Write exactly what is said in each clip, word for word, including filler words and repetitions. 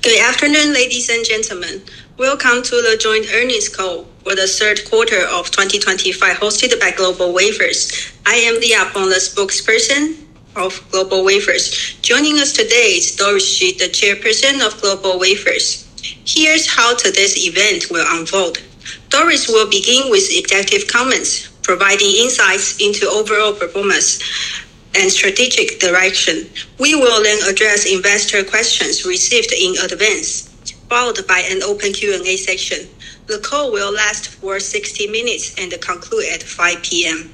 Good afternoon, ladies and gentlemen. Welcome to the joint earnings call for the third quarter of twenty twenty-five hosted by GlobalWafers. I am Leah Peng, the spokesperson of GlobalWafers. Joining us today is Doris Hsu, the chairperson of GlobalWafers. Here's how today's event will unfold. Doris will begin with executive comments, providing insights into overall performance and strategic direction. We will then address investor questions received in advance, followed by an open Q and A section. The call will last for sixty minutes and conclude at five p.m.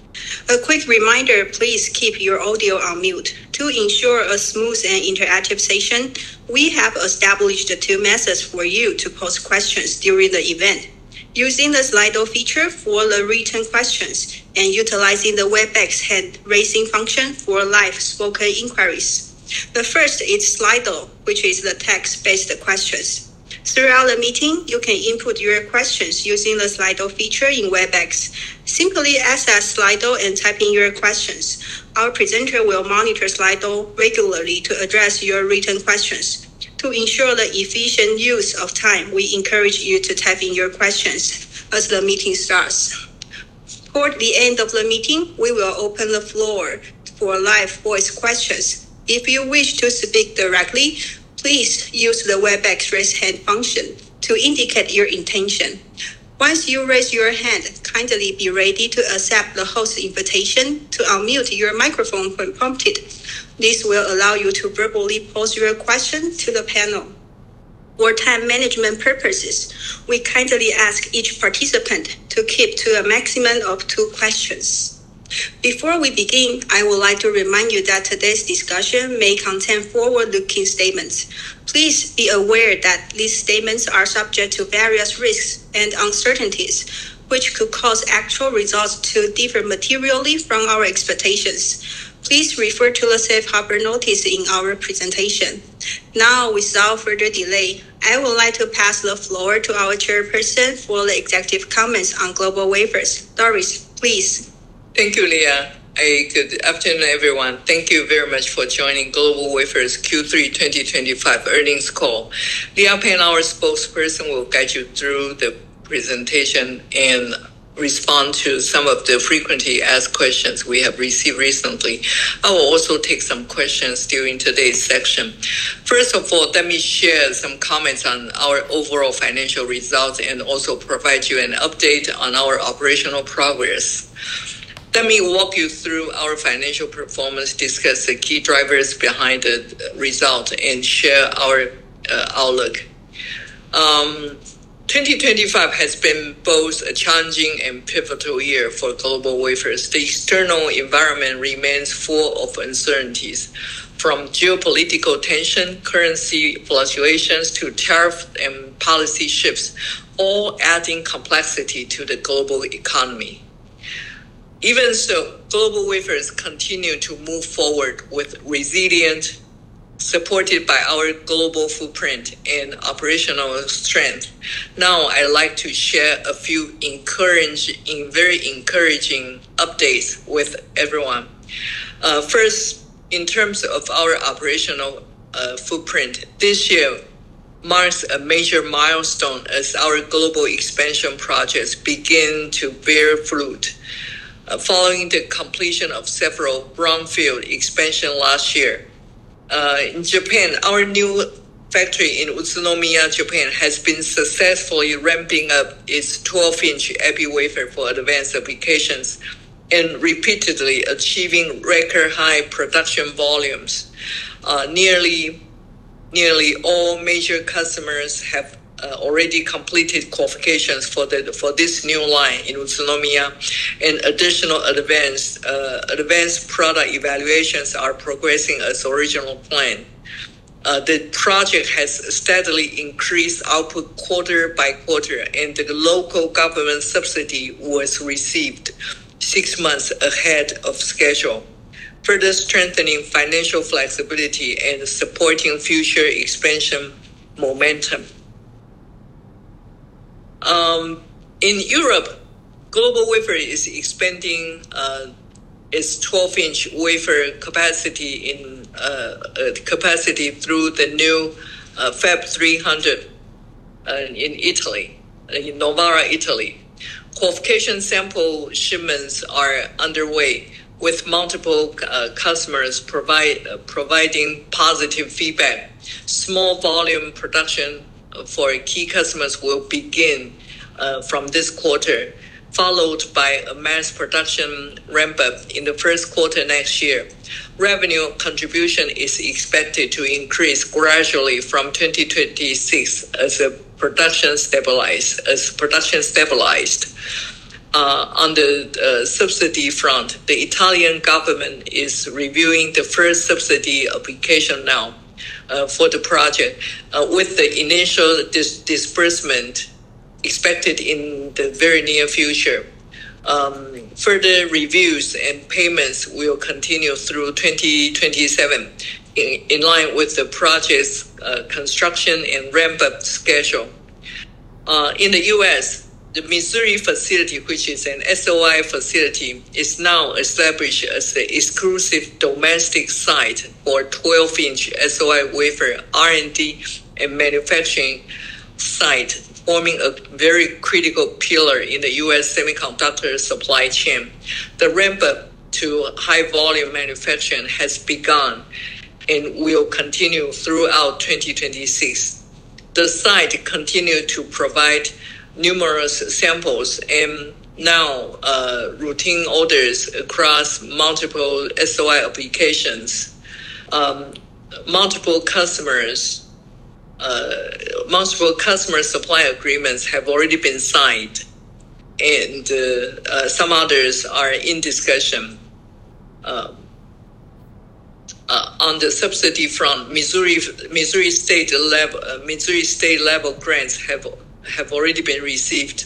A quick reminder, please keep your audio on mute. To ensure a smooth and interactive session, we have established two methods for you to post questions during the event. Using the Slido feature for the written questions and utilizing the WebEx hand-raising function for live spoken inquiries. The first is Slido, which is the text-based questions. Throughout the meeting, you can input your questions using the Slido feature in WebEx. Simply access Slido and type in your questions. Our presenter will monitor Slido regularly to address your written questions. To ensure the efficient use of time, we encourage you to type in your questions as the meeting starts. Toward the end of the meeting, we will open the floor for live voice questions. If you wish to speak directly, please use the WebEx raise hand function to indicate your intention. Once you raise your hand, kindly be ready to accept the host's invitation to unmute your microphone when prompted. This will allow you to verbally pose your question to the panel. For time management purposes, we kindly ask each participant to keep to a maximum of two questions. Before we begin, I would like to remind you that today's discussion may contain forward-looking statements. Please be aware that these statements are subject to various risks and uncertainties, which could cause actual results to differ materially from our expectations. Please refer to the safe harbor notice in our presentation. Now, without further delay, I would like to pass the floor to our chairperson for the executive comments on GlobalWafers. Doris, please. Thank you, Leah. Hey, good afternoon, everyone. Thank you very much for joining GlobalWafers Q three twenty twenty-five earnings call. Leah Peng, our spokesperson, will guide you through the presentation and respond to some of the frequently asked questions we have received recently. I will also take some questions during today's section. First of all, let me share some comments on our overall financial results and also provide you an update on our operational progress. Let me walk you through our financial performance, discuss the key drivers behind the result, and share our uh, outlook. Um, twenty twenty-five has been both a challenging and pivotal year for GlobalWafers. The external environment remains full of uncertainties, from geopolitical tension, currency fluctuations, to tariff and policy shifts, all adding complexity to the global economy. Even so, GlobalWafers continue to move forward with resilient, supported by our global footprint and operational strength. Now, I'd like to share a few encouraging, very encouraging updates with everyone. Uh, first, in terms of our operational uh, footprint, this year marks a major milestone as our global expansion projects begin to bear fruit. Uh, following the completion of several brownfield expansion last year. Uh, in Japan, our new factory in Utsunomiya, Japan, has been successfully ramping up its twelve-inch epi wafer for advanced applications and repeatedly achieving record high production volumes. Uh, nearly, nearly all major customers have Uh, already completed qualifications for the for this new line in Utsunomiya, and additional advanced uh, advanced product evaluations are progressing as original plan. Uh, the project has steadily increased output quarter by quarter, and the local government subsidy was received six months ahead of schedule, further strengthening financial flexibility and supporting future expansion momentum. Um, in Europe, GlobalWafers is expanding uh, its twelve-inch wafer capacity in uh, uh, capacity through the new uh, Fab three hundred uh, in Italy, in Novara, Italy. Qualification sample shipments are underway, with multiple uh, customers provide, uh, providing positive feedback. Small volume production for key customers will begin uh, from this quarter, followed by a mass production ramp-up in the first quarter next year. Revenue contribution is expected to increase gradually from twenty twenty-six as a production stabilized. As production stabilized. Uh, on the uh, subsidy front, the Italian government is reviewing the first subsidy application now uh, for the project, uh, with the initial dis- disbursement expected in the very near future. Um, further reviews and payments will continue through twenty twenty-seven in, in line with the project's uh, construction and ramp-up schedule. Uh, in the U S, the Missouri facility, which is an S O I facility, is now established as the exclusive domestic site for twelve-inch S O I wafer R and D and manufacturing site, forming a very critical pillar in the U S semiconductor supply chain. The ramp-up to high-volume manufacturing has begun and will continue throughout twenty twenty-six. The site continued to provide numerous samples and now uh, routine orders across multiple S O I applications. Um, multiple customers, uh, multiple customer supply agreements have already been signed, and uh, uh, some others are in discussion. Uh, uh, on the subsidy front, Missouri Missouri state level uh, Missouri state level grants have. have already been received.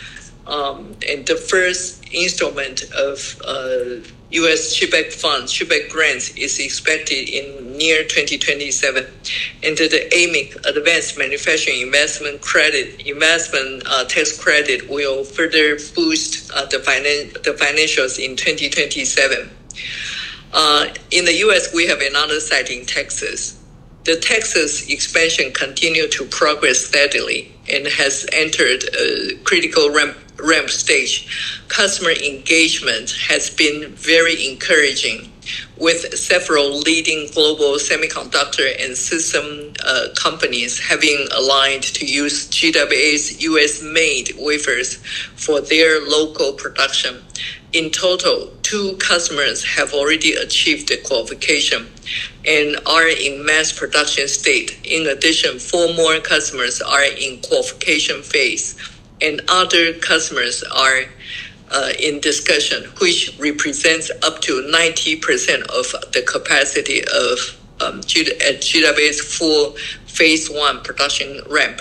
Um, and the first installment of uh, U S CHIPS Act funds, CHIPS Act grants, is expected in near twenty twenty-seven. And the A M I C, Advanced Manufacturing Investment Credit, Investment uh, Tax Credit, will further boost uh, the, finan- the financials in twenty twenty-seven. Uh, in the U S, we have another site in Texas. The Texas expansion continued to progress steadily and has entered a critical ramp, ramp stage. Customer engagement has been very encouraging, with several leading global semiconductor and system uh, companies having aligned to use G W A's U S-made wafers for their local production. In total, two customers have already achieved the qualification and are in mass production state. In addition, four more customers are in qualification phase, and other customers are uh, in discussion, which represents up to ninety percent of the capacity of um, G- at G W A's full phase one production ramp.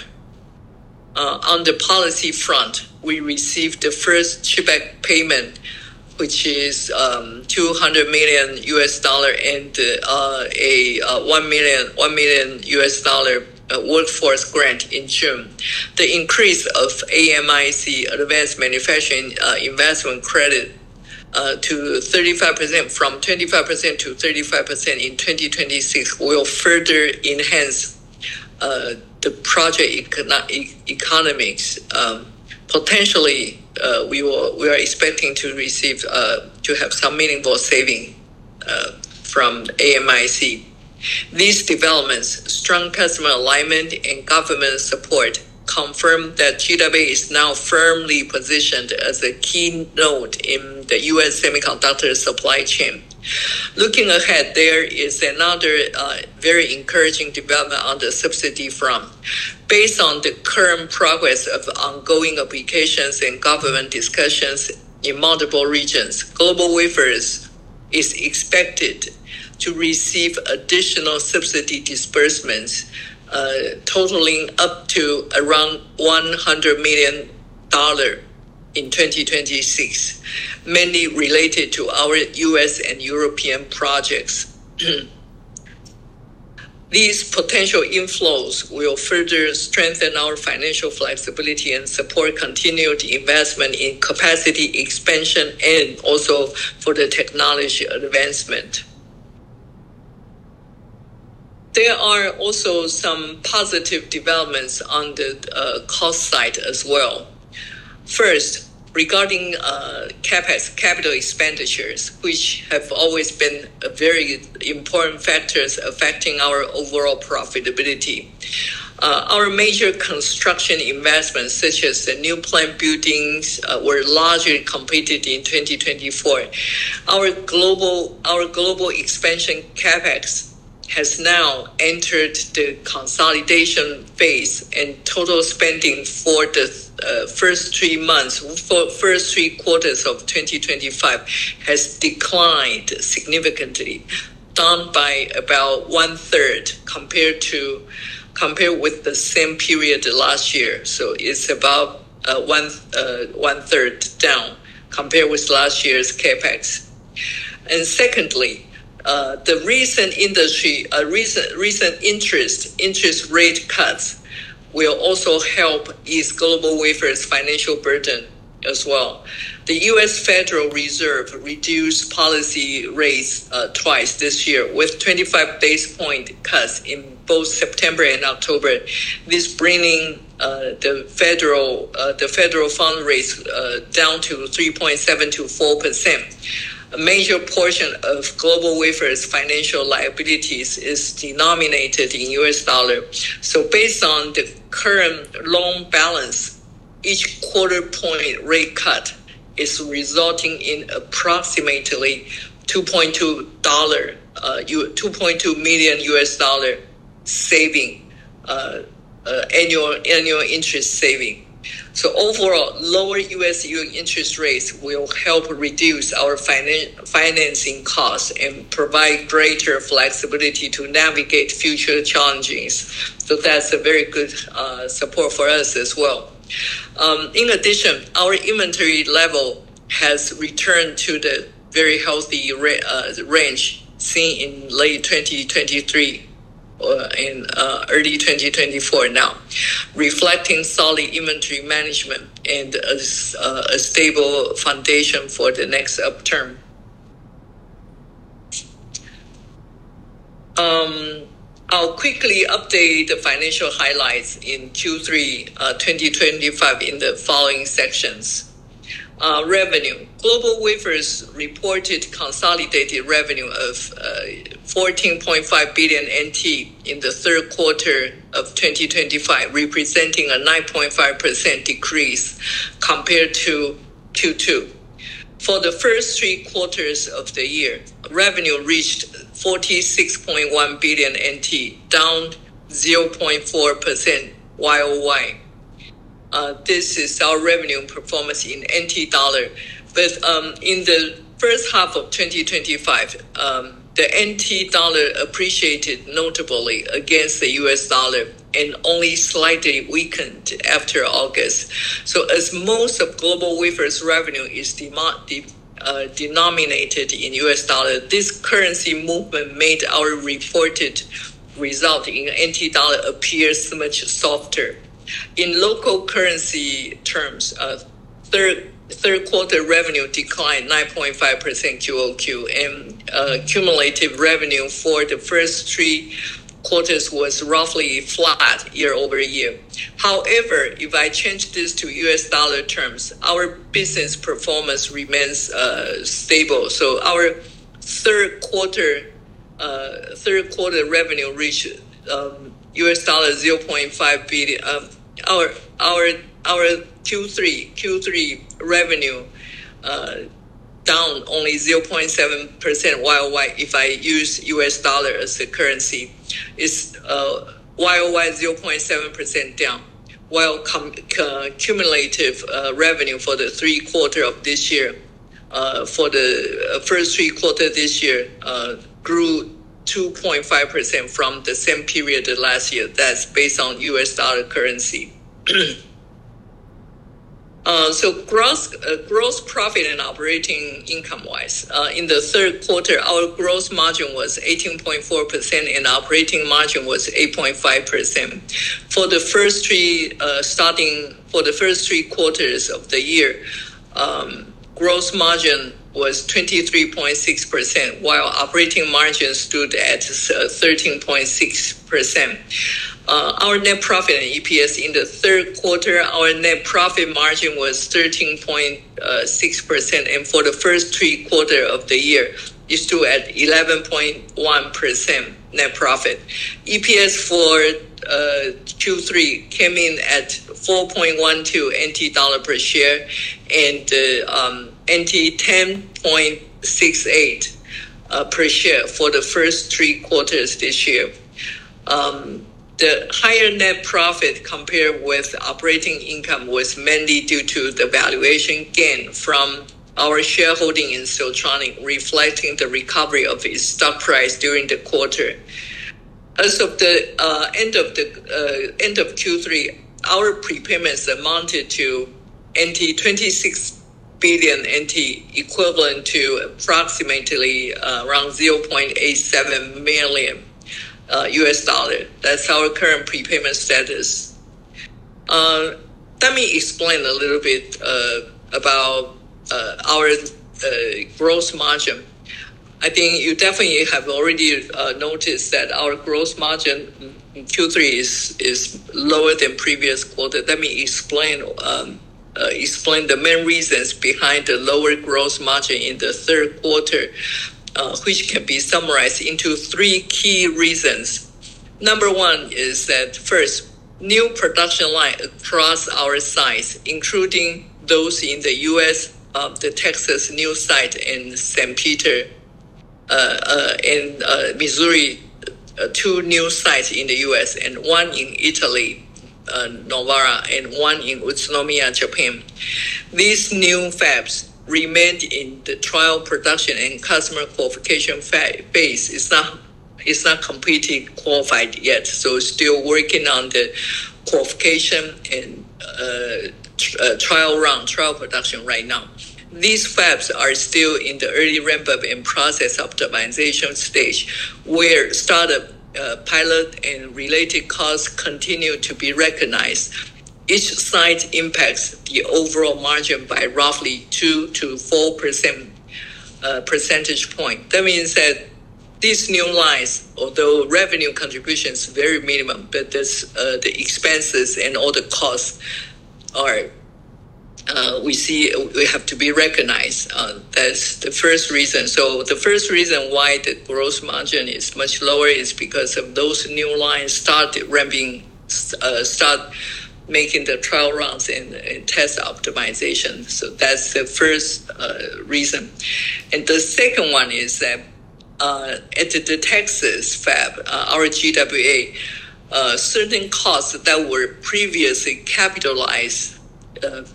Uh, on the policy front, we received the first CHIPS Act payment, which is um, two hundred million U S dollar and uh, a uh, one million one million U S dollar uh, workforce grant in June. The increase of A M I C, Advanced Manufacturing uh, Investment Credit, uh, to thirty-five percent from twenty-five percent to thirty-five percent in twenty twenty-six will further enhance uh, the project econo- e- economics. Um, potentially, Uh, we will. We are expecting to receive uh, to have some meaningful saving uh, from A M I C. These developments, strong customer alignment, and government support confirm that G W A is now firmly positioned as a key node in the U S semiconductor supply chain. Looking ahead, there is another uh, very encouraging development on the subsidy front. Based on the current progress of ongoing applications and government discussions in multiple regions, GlobalWafers is expected to receive additional subsidy disbursements uh, totaling up to around one hundred million dollars in twenty twenty-six, mainly related to our U S and European projects. These potential inflows will further strengthen our financial flexibility and support continued investment in capacity expansion and also for the technology advancement. there are also some positive developments on the uh, cost side as well. First, regarding uh, CapEx, capital expenditures, which have always been a very important factors affecting our overall profitability. Uh, our major construction investments, such as the new plant buildings, uh, were largely completed in twenty twenty-four. Our global, our global expansion CapEx has now entered the consolidation phase, and total spending for the uh, first three months, for first three quarters of twenty twenty-five has declined significantly, down by about one third compared to compared with the same period last year. So it's about uh, one uh, one third down compared with last year's CapEx. And secondly, uh, the recent industry, uh, recent recent interest interest rate cuts will also help ease GlobalWafers' financial burden as well. The U S Federal Reserve reduced policy rates uh, twice this year, with twenty-five base point cuts in both September and October. This bringing uh, the federal uh, the federal fund rate uh, down to three point seven to four percent. A major portion of GlobalWafers' financial liabilities is denominated in U S dollar. So based on the current loan balance, each quarter point rate cut is resulting in approximately two point two dollar, uh, two point two million U S dollar saving, uh, uh, annual annual interest saving. So overall, lower U S interest rates will help reduce our finan- financing costs and provide greater flexibility to navigate future challenges. So that's a very good uh, support for us as well. Um, in addition, our inventory level has returned to the very healthy ra- uh, range seen in late twenty twenty-three or in uh, early twenty twenty-four now, reflecting solid inventory management and a, uh, a stable foundation for the next upturn. Um, I'll quickly update the financial highlights in Q three uh, twenty twenty-five in the following sections. Uh, revenue. GlobalWafers reported consolidated revenue of uh, fourteen point five billion N T in the third quarter of twenty twenty-five, representing a nine point five percent decrease compared to Q two. For the first three quarters of the year, revenue reached forty-six point one billion N T, down zero point four percent Y O Y. Uh, this is our revenue performance in N T dollar. But um, in the first half of twenty twenty-five, um, the N T dollar appreciated notably against the U S dollar and only slightly weakened after August. So as most of GlobalWafers' revenue is de- de- uh, denominated in U S dollar, this currency movement made our reported result in N T dollar appear much softer. In local currency terms, uh, third third quarter revenue declined nine point five percent Q O Q, and uh, cumulative revenue for the first three quarters was roughly flat year over year. However, if I change this to U S dollar terms, our business performance remains uh, stable. So our third quarter uh, third quarter revenue reached um, U S dollar zero point five billion. Um, our our our Q three Q three revenue uh, down only zero point seven percent Y O Y. If I use U S dollar as the currency, it's uh, Y O Y zero point seven percent down, while com- uh, cumulative uh, revenue for the three quarter of this year, uh, for the first three quarter this year, uh, grew two point five percent from the same period last year. That's based on U S dollar currency. uh, so gross uh, gross profit and operating income wise, uh, in the third quarter, our gross margin was eighteen point four percent and operating margin was eight point five percent. For the first three, uh, starting for the first three quarters of the year, um, gross margin was twenty-three point six percent, while operating margin stood at thirteen point six percent. Uh, our net profit and E P S in the third quarter, our net profit margin was thirteen point six percent, and for the first three quarters of the year, it stood at eleven point one percent net profit. E P S for uh, Q three came in at four point one two N T dollar per share, and uh, um, N T ten point six eight uh, per share for the first three quarters this year. Um, The higher net profit compared with operating income was mainly due to the valuation gain from our shareholding in Siltronic, reflecting the recovery of its stock price during the quarter. As of the uh, end of the uh, end of Q three, our prepayments amounted to N T twenty-six billion N T, equivalent to approximately uh, around zero point eight seven million. Uh, U S dollar. That's our current prepayment status. Uh, let me explain a little bit uh, about uh, our uh, gross margin. I think you definitely have already uh, noticed that our gross margin in Q three is is lower than previous quarter. Let me explain um, uh, explain the main reasons behind the lower gross margin in the third quarter. Uh, which can be summarized into three key reasons. Number one is that, first, new production line across our sites, including those in the U S, uh, the Texas new site in Saint Peter, uh, uh, in uh, Missouri, uh, two new sites in the U S, and one in Italy, uh, Novara, and one in Utsunomiya, Japan. These new fabs remained in the trial production and customer qualification phase. It's not, it's not completely qualified yet, so still working on the qualification and uh, tr- uh, trial run, trial production right now. These fabs are still in the early ramp-up and process optimization stage, where startup, uh, pilot, and related costs continue to be recognized. Each site impacts the overall margin by roughly two to four percent uh, percentage point. That means that these new lines, although revenue contribution is very minimum, but this, uh, the expenses and all the costs are uh, we see we have to be recognized. Uh, that's the first reason. So the first reason why the gross margin is much lower is because of those new lines start ramping, uh, start. making the trial runs and, and test optimization. So that's the first uh, reason. And the second one is that uh, at the Texas fab, uh, our G W A, uh, certain costs that were previously capitalized uh,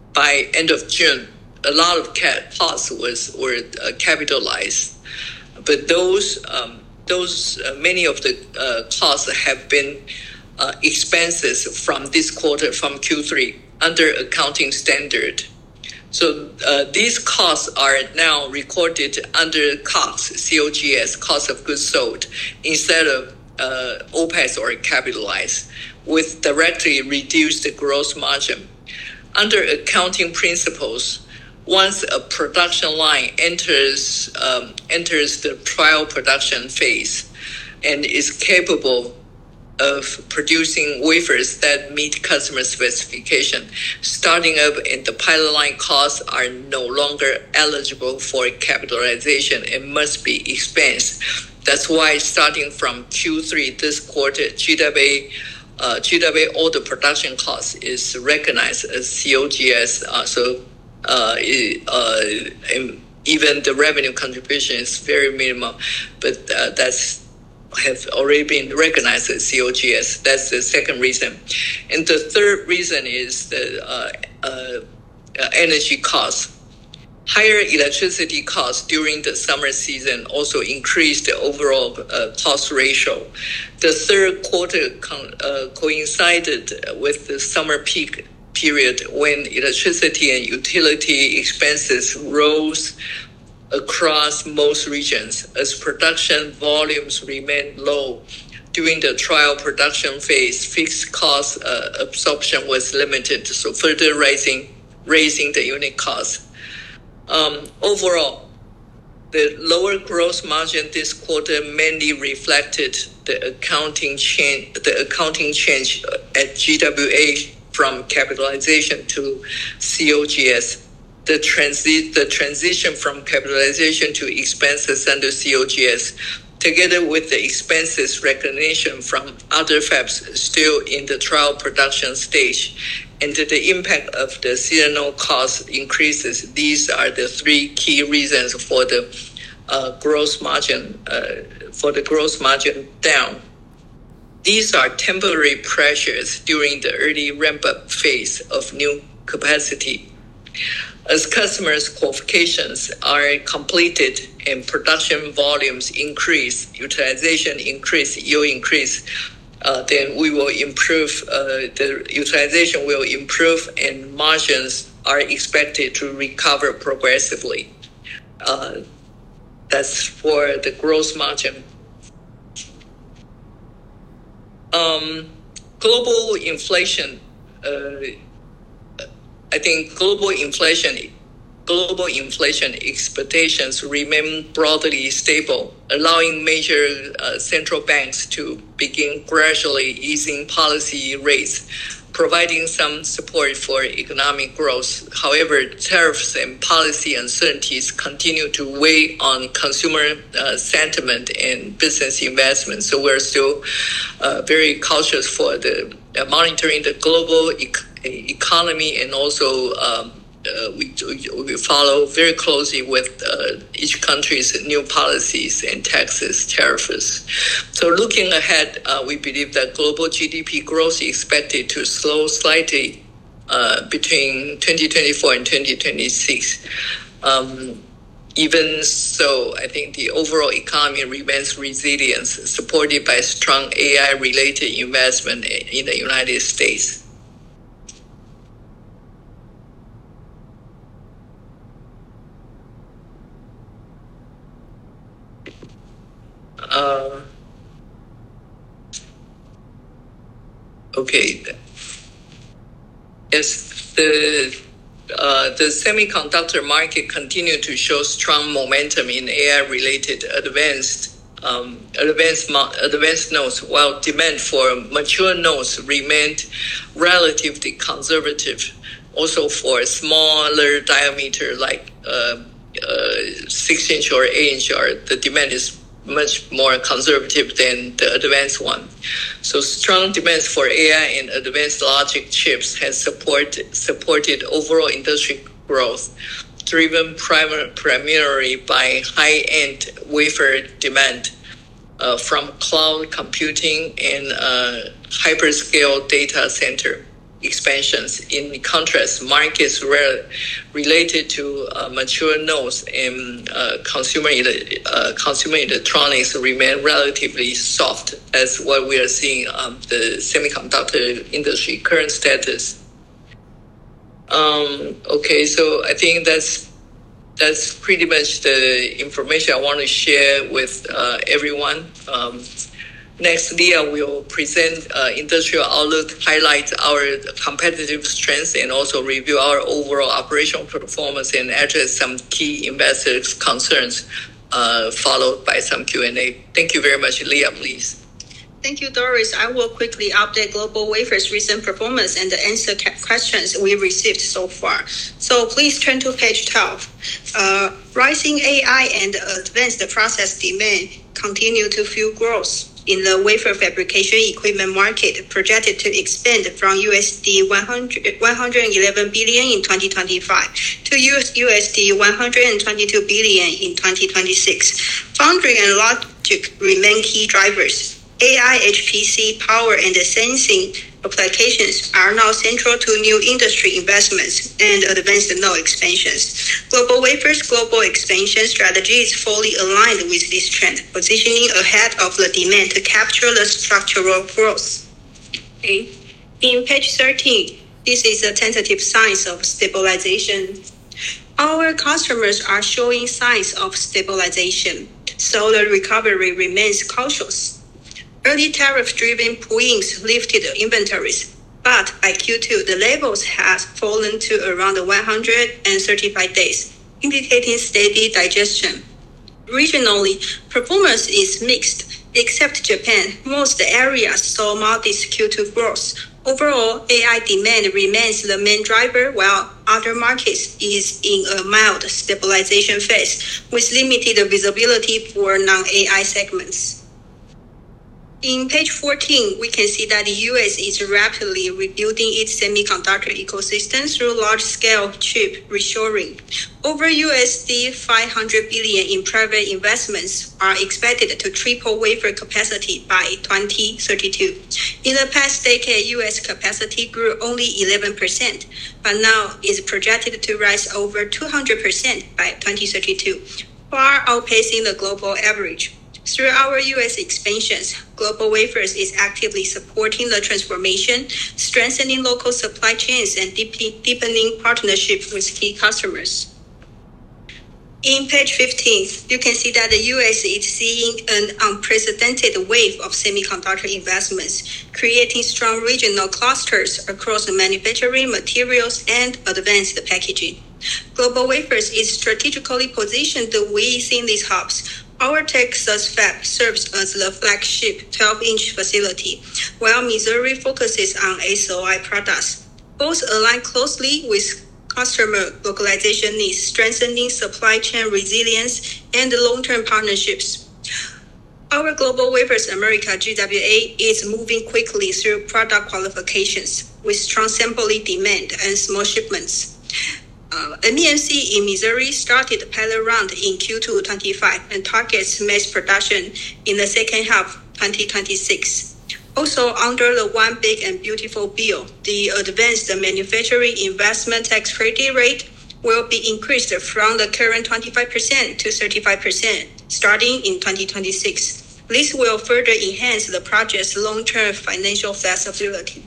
by end of June, a lot of costs was were uh, capitalized. But those, um, those uh, many of the uh, costs have been Uh, expenses from this quarter, from Q three, under accounting standard. So uh, these costs are now recorded under C O G S, C O G S, cost of goods sold, instead of uh, O P E X or capitalized, with directly reduced gross margin. Under accounting principles, once a production line enters um, enters the trial production phase and is capable of producing wafers that meet customer specification, starting up and the pilot line costs are no longer eligible for capitalization and must be expensed. That's why starting from Q three this quarter, G W A, uh, G W A, all the production costs is recognized as C O G S. Uh, so uh, it, uh, even the revenue contribution is very minimal, but uh, that's have already been recognized as C O G S. That's the second reason. And the third reason is the uh, uh, energy costs. Higher electricity costs during the summer season also increased the overall uh, cost ratio. The third quarter con- uh, coincided with the summer peak period when electricity and utility expenses rose across most regions as production volumes remained low. During the trial production phase, fixed cost uh, absorption was limited, so further raising raising the unit cost. Um, overall, the lower gross margin this quarter mainly reflected the accounting change, the accounting change at G W A from capitalization to C O G S. The transi- the transition from capitalization to expenses under C O G S, together with the expenses recognition from other fabs still in the trial production stage, and the impact of the seasonal cost increases. These are the three key reasons for the uh, gross margin uh, for the gross margin down. These are temporary pressures during the early ramp-up phase of new capacity. As customers' qualifications are completed and production volumes increase, utilization increase, yield increase, uh, then we will improve, uh, the utilization will improve and margins are expected to recover progressively. Uh, that's for the gross margin. Um, global inflation, uh, I think global inflation, global inflation expectations remain broadly stable, allowing major uh, central banks to begin gradually easing policy rates, providing some support for economic growth. However, tariffs and policy uncertainties continue to weigh on consumer uh, sentiment and business investment. So we're still uh, very cautious for the uh, monitoring the global economy. economy and also um, uh, we, we follow very closely with uh, each country's new policies and taxes, tariffs. So looking ahead, uh, we believe that global G D P growth is expected to slow slightly uh, between twenty twenty-four and twenty twenty-six. Um, even so, I think the overall economy remains resilient, supported by strong A I-related investment in the United States. Uh, okay. Yes, the uh, the semiconductor market continued to show strong momentum in A I-related advanced um, advanced advanced nodes, while demand for mature nodes remained relatively conservative. Also, for smaller diameter like uh, uh, six inch or eight inch, or the demand is much more conservative than the advanced one. So strong demands for A I and advanced logic chips has supported supported overall industry growth, driven primar- primarily by high-end wafer demand uh, from cloud computing and uh, hyperscale data center expansions. In contrast, markets re- related to uh, mature nodes and uh, consumer ele- uh, consumer electronics remain relatively soft, as what we are seeing um, the semiconductor industry current status. Um, okay, so I think that's that's pretty much the information I want to share with uh, everyone. Um, Next, Leah will present uh, industrial outlook, highlight our competitive strengths, and also review our overall operational performance and address some key investor concerns, uh, followed by some Q and A. Thank you very much. Leah, please. Thank you, Doris. I will quickly update GlobalWafers' recent performance and answer questions we received so far. So please turn to page twelve. Uh, rising A I and advanced process demand continue to fuel growth in the wafer fabrication equipment market, projected to expand from U S D one hundred eleven billion in twenty twenty-five to U S D one hundred twenty-two billion in twenty twenty-six. Foundry and logic remain key drivers. A I, H P C, power, and sensing applications are now central to new industry investments and advanced node expansions. GlobalWafers' global expansion strategy is fully aligned with this trend, positioning ahead of the demand to capture the structural growth. Okay. In page thirteen, this is a tentative signs of stabilization. Our customers are showing signs of stabilization, so the recovery remains cautious. Early tariff-driven pull-ins lifted inventories, but by Q two, the levels have fallen to around one hundred thirty-five days. indicating steady digestion. Regionally, performance is mixed. Except Japan, most areas saw modest Q two growth. Overall, A I demand remains the main driver, while other markets is in a mild stabilization phase, with limited visibility for non-A I segments. In page fourteen, we can see that the U S is rapidly rebuilding its semiconductor ecosystem through large-scale chip reshoring. Over U S D five hundred billion dollars in private investments are expected to triple wafer capacity by twenty thirty-two. In the past decade, U S capacity grew only eleven percent, but now is projected to rise over two hundred percent by twenty thirty-two, far outpacing the global average. Through our U S expansions, GlobalWafers is actively supporting the transformation, strengthening local supply chains, and deepening partnerships with key customers. In page fifteen, you can see that the U S is seeing an unprecedented wave of semiconductor investments, creating strong regional clusters across the manufacturing, materials, and advanced packaging. GlobalWafers is strategically positioned within these hubs. Our Texas fab serves as the flagship twelve-inch facility, while Missouri focuses on S O I products. Both align closely with customer localization needs, strengthening supply chain resilience and long-term partnerships. Our GlobalWafers America G W A is moving quickly through product qualifications with strong sampling demand and small shipments. Uh, M E M C in Missouri started the pilot round in Q two twenty-five and targets mass production in the second half twenty twenty-six. Also, under the One Big and Beautiful Bill, the advanced manufacturing investment tax credit rate will be increased from the current twenty-five percent to thirty-five percent starting in twenty twenty-six. This will further enhance the project's long-term financial flexibility.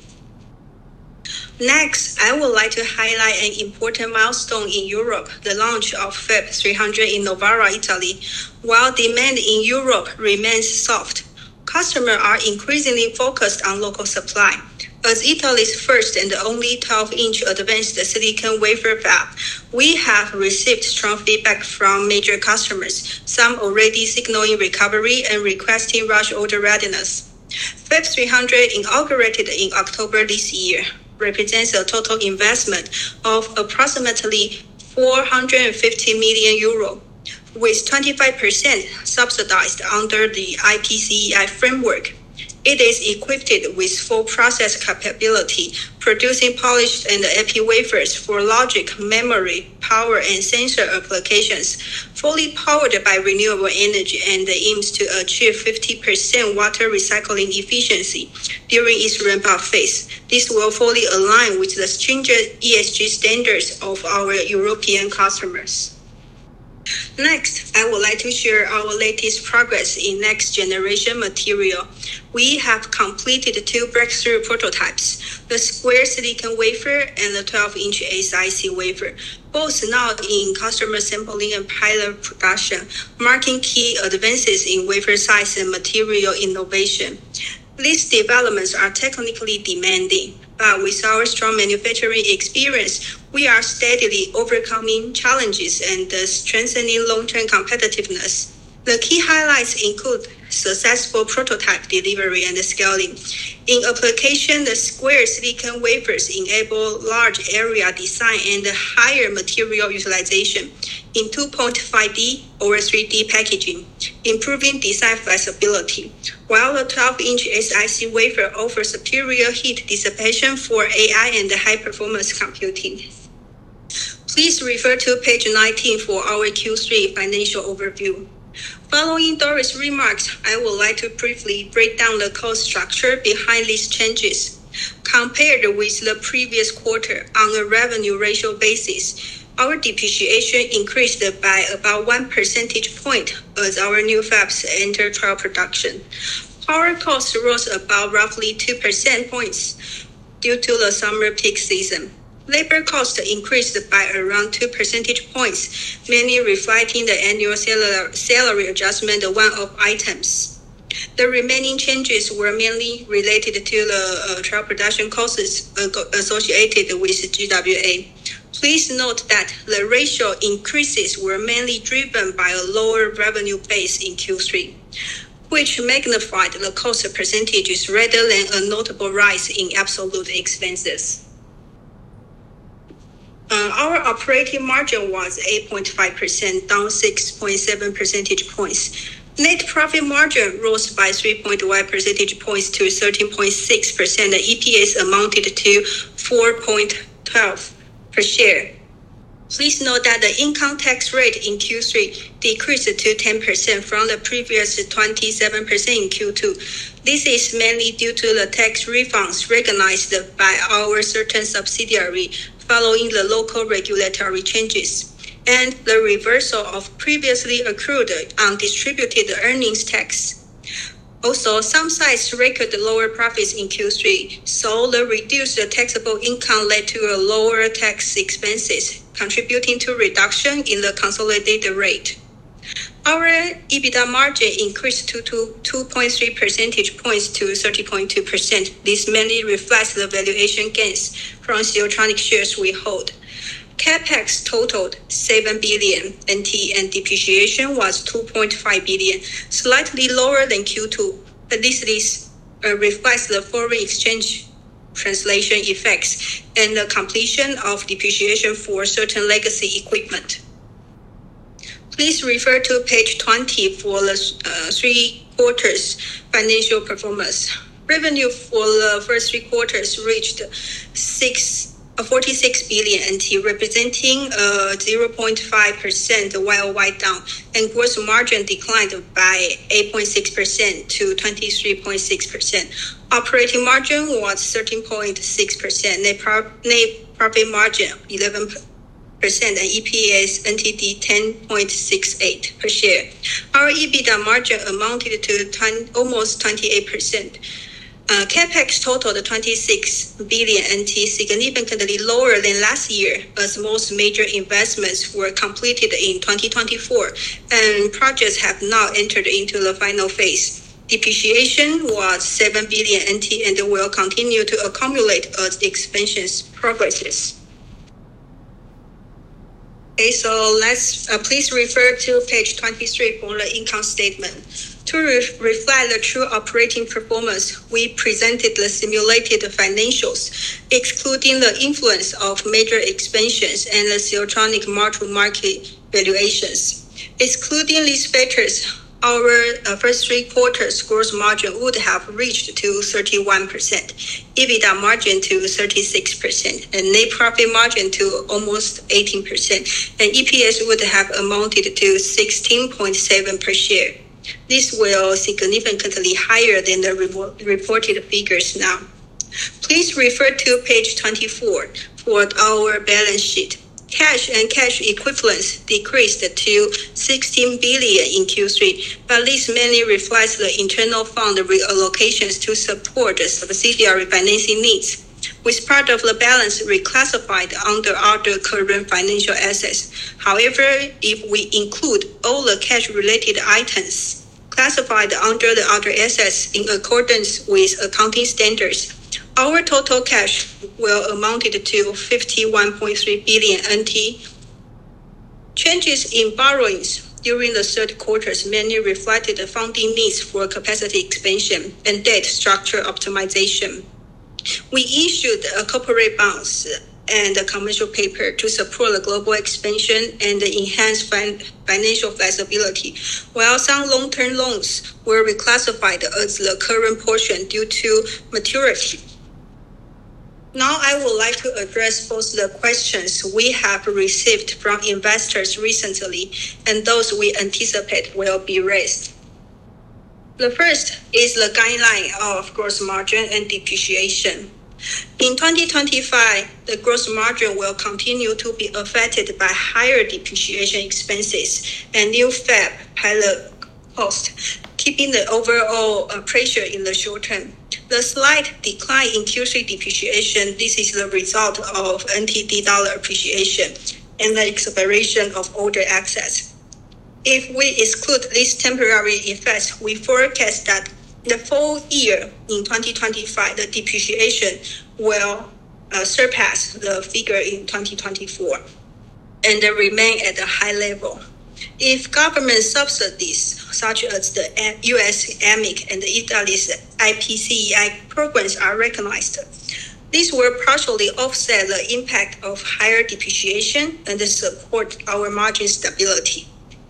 Next, I would like to highlight an important milestone in Europe, the launch of Fab three hundred in Novara, Italy. While demand in Europe remains soft, customers are increasingly focused on local supply. As Italy's first and only twelve-inch advanced silicon wafer fab, we have received strong feedback from major customers, some already signaling recovery and requesting rush order readiness. Fab three hundred, inaugurated in October this year, represents a total investment of approximately four hundred fifty million euro, with twenty-five percent subsidized under the I P C E I framework. It is equipped with full process capability, producing polished and epi wafers for logic, memory, power, and sensor applications, fully powered by renewable energy, and aims to achieve fifty percent water recycling efficiency during its ramp-up phase. This will fully align with the stringent E S G standards of our European customers. Next, I would like to share our latest progress in next-generation material. We have completed two breakthrough prototypes, the square silicon wafer and the twelve-inch S I C wafer, both now in customer sampling and pilot production, marking key advances in wafer size and material innovation. These developments are technically demanding, but with our strong manufacturing experience, we are steadily overcoming challenges and strengthening long-term competitiveness. The key highlights include successful prototype delivery and scaling. In application, the square silicon wafers enable large area design and higher material utilization in two point five D or three D packaging, improving design flexibility, while the twelve-inch S I C wafer offers superior heat dissipation for A I and high-performance computing. Please refer to page nineteen for our Q three financial overview. Following Doris' remarks, I would like to briefly break down the cost structure behind these changes. Compared with the previous quarter on a revenue ratio basis, our depreciation increased by about one percentage point as our new fabs enter trial production. Power costs rose about roughly two percentage points due to the summer peak season. Labor costs increased by around two percentage points, mainly reflecting the annual salary adjustment one-off items. The remaining changes were mainly related to the uh, trial production costs associated with G W A. Please note that the ratio increases were mainly driven by a lower revenue base in Q three, which magnified the cost percentages rather than a notable rise in absolute expenses. Uh, our operating margin was eight point five percent, down six point seven percentage points. Net profit margin rose by three point one percentage points to thirteen point six percent, and E P S amounted to four point one two per share. Please note that the income tax rate in Q three decreased to ten percent from the previous twenty-seven percent in Q two. This is mainly due to the tax refunds recognized by our certain subsidiary following the local regulatory changes, and the reversal of previously accrued undistributed earnings tax. Also, some sites recorded lower profits in Q three, so the reduced taxable income led to a lower tax expenses, contributing to reduction in the consolidated rate. Our EBITDA margin increased to two point three percentage points to thirty point two percent. This mainly reflects the valuation gains from Siltronic shares we hold. Capex totaled seven billion N T and depreciation was two point five billion, slightly lower than Q two, but this is, uh, reflects the foreign exchange translation effects and the completion of depreciation for certain legacy equipment. Please refer to page twenty for the uh, three quarters financial performance. Revenue for the first three quarters reached six, uh, forty-six billion N T, representing a zero point five percent Y O Y down, and gross margin declined by eight point six percent to twenty-three point six percent. Operating margin was thirteen point six percent, net, pro- net profit margin eleven percent, and E P S N T D ten point six eight per share. Our EBITDA margin amounted to ten, almost twenty-eight percent. Uh, Capex totaled twenty-six billion N T, significantly lower than last year, as most major investments were completed in twenty twenty-four, and projects have now entered into the final phase. Depreciation was seven billion N T and will continue to accumulate as expansion progresses. Okay, so let's uh, please refer to page twenty-three for the income statement. To re- reflect the true operating performance, we presented the simulated financials, excluding the influence of major expansions and the Siltronic mark-to-market valuations. Excluding these factors, our uh, first three quarters gross margin would have reached to thirty-one percent, EBITDA margin to thirty-six percent, and net profit margin to almost eighteen percent, and E P S would have amounted to sixteen point seven per share. This will significantly higher than the re- reported figures now. Please refer to page twenty-four for our balance sheet. Cash and cash equivalents decreased to sixteen billion in Q three, but this mainly reflects the internal fund reallocations to support the subsidiary financing needs, with part of the balance reclassified under other current financial assets. However, if we include all the cash-related items classified under the other assets in accordance with accounting standards, our total cash will amounted to fifty-one point three billion N T. Changes in borrowings during the third quarters mainly reflected the funding needs for capacity expansion and debt structure optimization. We issued a corporate bonds and a commercial paper to support the global expansion and enhance fin- financial flexibility, while some long-term loans were reclassified as the current portion due to maturity. Now I would like to address both the questions we have received from investors recently and those we anticipate will be raised. The first is the guideline of gross margin and depreciation. In twenty twenty-five, the gross margin will continue to be affected by higher depreciation expenses and new fab pilot cost, keeping the overall uh, pressure in the short term. The slight decline in Q three depreciation, this is the result of N T D dollar appreciation and the expiration of older assets. If we exclude these temporary effects, we forecast that the full year in twenty twenty-five, the depreciation will uh, surpass the figure in twenty twenty-four and remain at a high level. If government subsidies, such as the U S A M I C and Italy's I P C E I programs are recognized, this will partially offset the impact of higher depreciation and support our margin stability.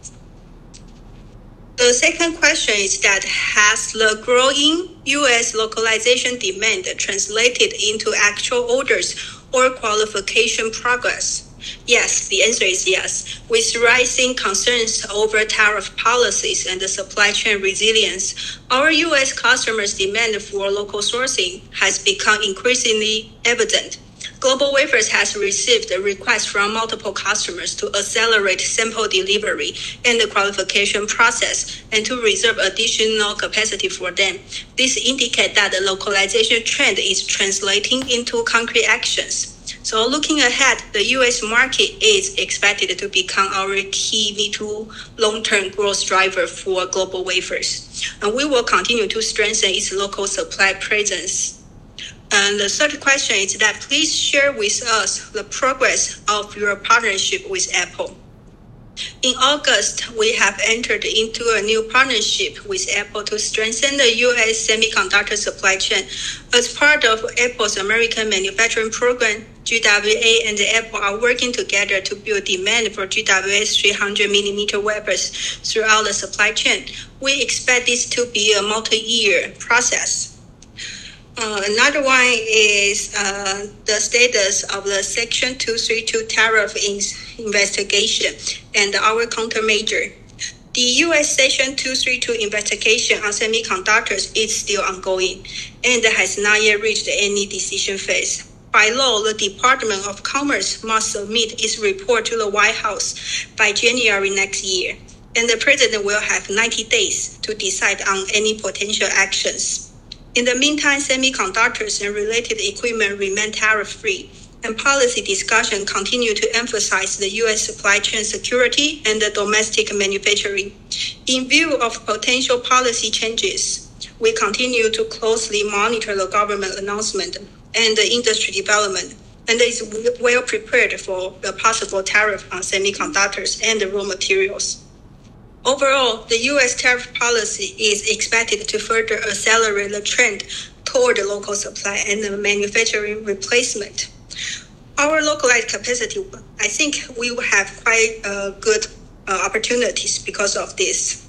The second question is that has the growing U S localization demand translated into actual orders or qualification progress? Yes, the answer is yes. With rising concerns over tariff policies and the supply chain resilience, our U S customers' demand for local sourcing has become increasingly evident. GlobalWafers has received a request from multiple customers to accelerate sample delivery and the qualification process and to reserve additional capacity for them. This indicates that the localization trend is translating into concrete actions. So looking ahead, the U S market is expected to become our key mid to long-term growth driver for GlobalWafers. And we will continue to strengthen its local supply presence. And the third question is that please share with us the progress of your partnership with Apple. In August, we have entered into a new partnership with Apple to strengthen the U S semiconductor supply chain. As part of Apple's American Manufacturing Program, G W A and Apple are working together to build demand for G W A's three hundred millimeter wafers throughout the supply chain. We expect this to be a multi-year process. Uh, another one is uh, the status of the Section two thirty-two tariff in- investigation and our countermeasure. The U S Section two thirty-two investigation on semiconductors is still ongoing and has not yet reached any decision phase. By law, the Department of Commerce must submit its report to the White House by January next year, and the President will have ninety days to decide on any potential actions. In the meantime, semiconductors and related equipment remain tariff-free, and policy discussion continue to emphasize the U S supply chain security and the domestic manufacturing. In view of potential policy changes, we continue to closely monitor the government announcement and the industry development, and is well prepared for the possible tariff on semiconductors and the raw materials. Overall, the U S tariff policy is expected to further accelerate the trend toward the local supply and the manufacturing replacement. Our localized capacity, I think we will have quite uh, good uh, opportunities because of this.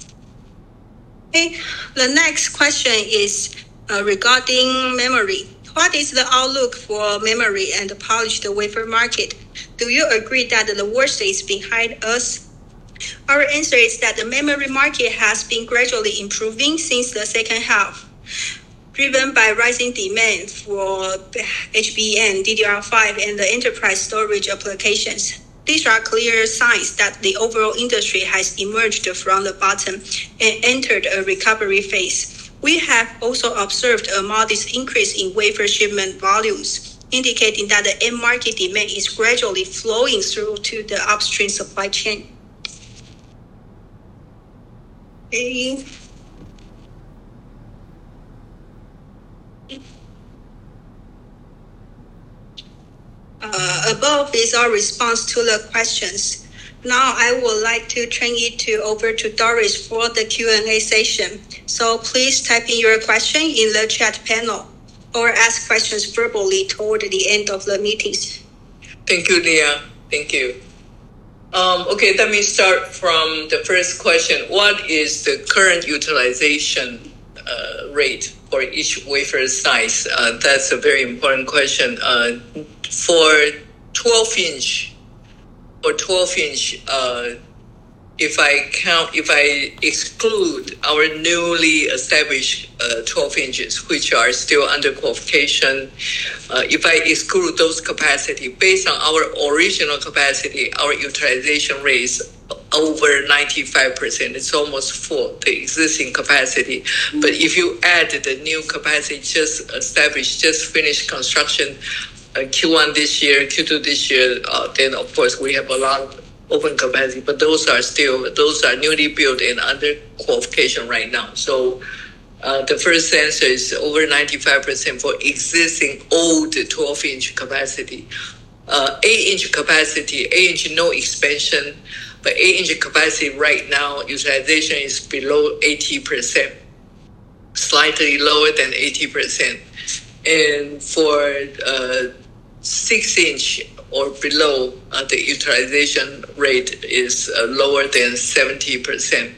Okay, the next question is uh, regarding memory. What is the outlook for memory and the polished wafer market? Do you agree that the worst is behind us? Our answer is that the memory market has been gradually improving since the second half, driven by rising demand for H B M, D D R five, and the enterprise storage applications. These are clear signs that the overall industry has emerged from the bottom and entered a recovery phase. We have also observed a modest increase in wafer shipment volumes, indicating that the end market demand is gradually flowing through to the upstream supply chain. Okay. Uh, above is our response to the questions. Now I would like to turn it to over to Doris for the Q and A session. So please type in your question in the chat panel or ask questions verbally toward the end of the meetings. Thank you, Leah. Thank you. Um, okay, let me start from the first question. What is the current utilization uh, rate for each wafer size? Uh, that's a very important question. Uh, for twelve inch, for twelve inch, uh, if I count, if I exclude our newly established uh, twelve inches, which are still under qualification, uh, if I exclude those capacity, based on our original capacity, our utilization rate is over ninety-five percent. It's almost full, the existing capacity. But if you add the new capacity just established, just finished construction, uh, Q one this year, Q two this year, uh, then of course we have a lot of open capacity, but those are still, those are newly built and under qualification right now. So Uh, the first answer is over ninety-five percent for existing old twelve-inch capacity. Uh, eight-inch capacity, eight-inch no expansion, but eight-inch capacity right now, utilization is below eighty percent, slightly lower than eighty percent. And for uh, six-inch or below, uh, the utilization rate is uh, lower than seventy percent.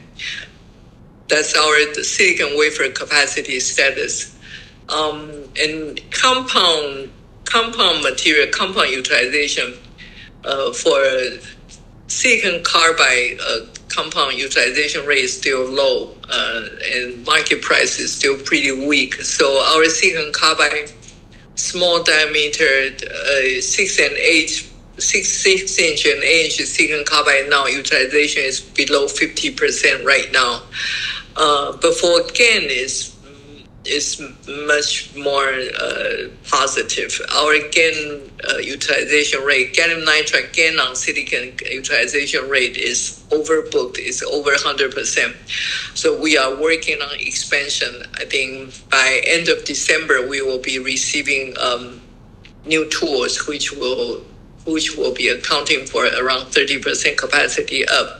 That's our silicon wafer capacity status. Um, and compound compound material, compound utilization uh, for silicon carbide, uh, compound utilization rate is still low, uh, and market price is still pretty weak. So our silicon carbide, small diameter, uh, six and eight, six six inch and eight inch silicon carbide now utilization is below fifty percent right now. Uh, but for GaN is is much more uh, positive. Our GaN uh, utilization rate, gallium nitride GaN on silicon utilization rate is overbooked. It's over one hundred percent. So we are working on expansion. I think by end of December we will be receiving um, new tools, which will which will be accounting for around thirty percent capacity up.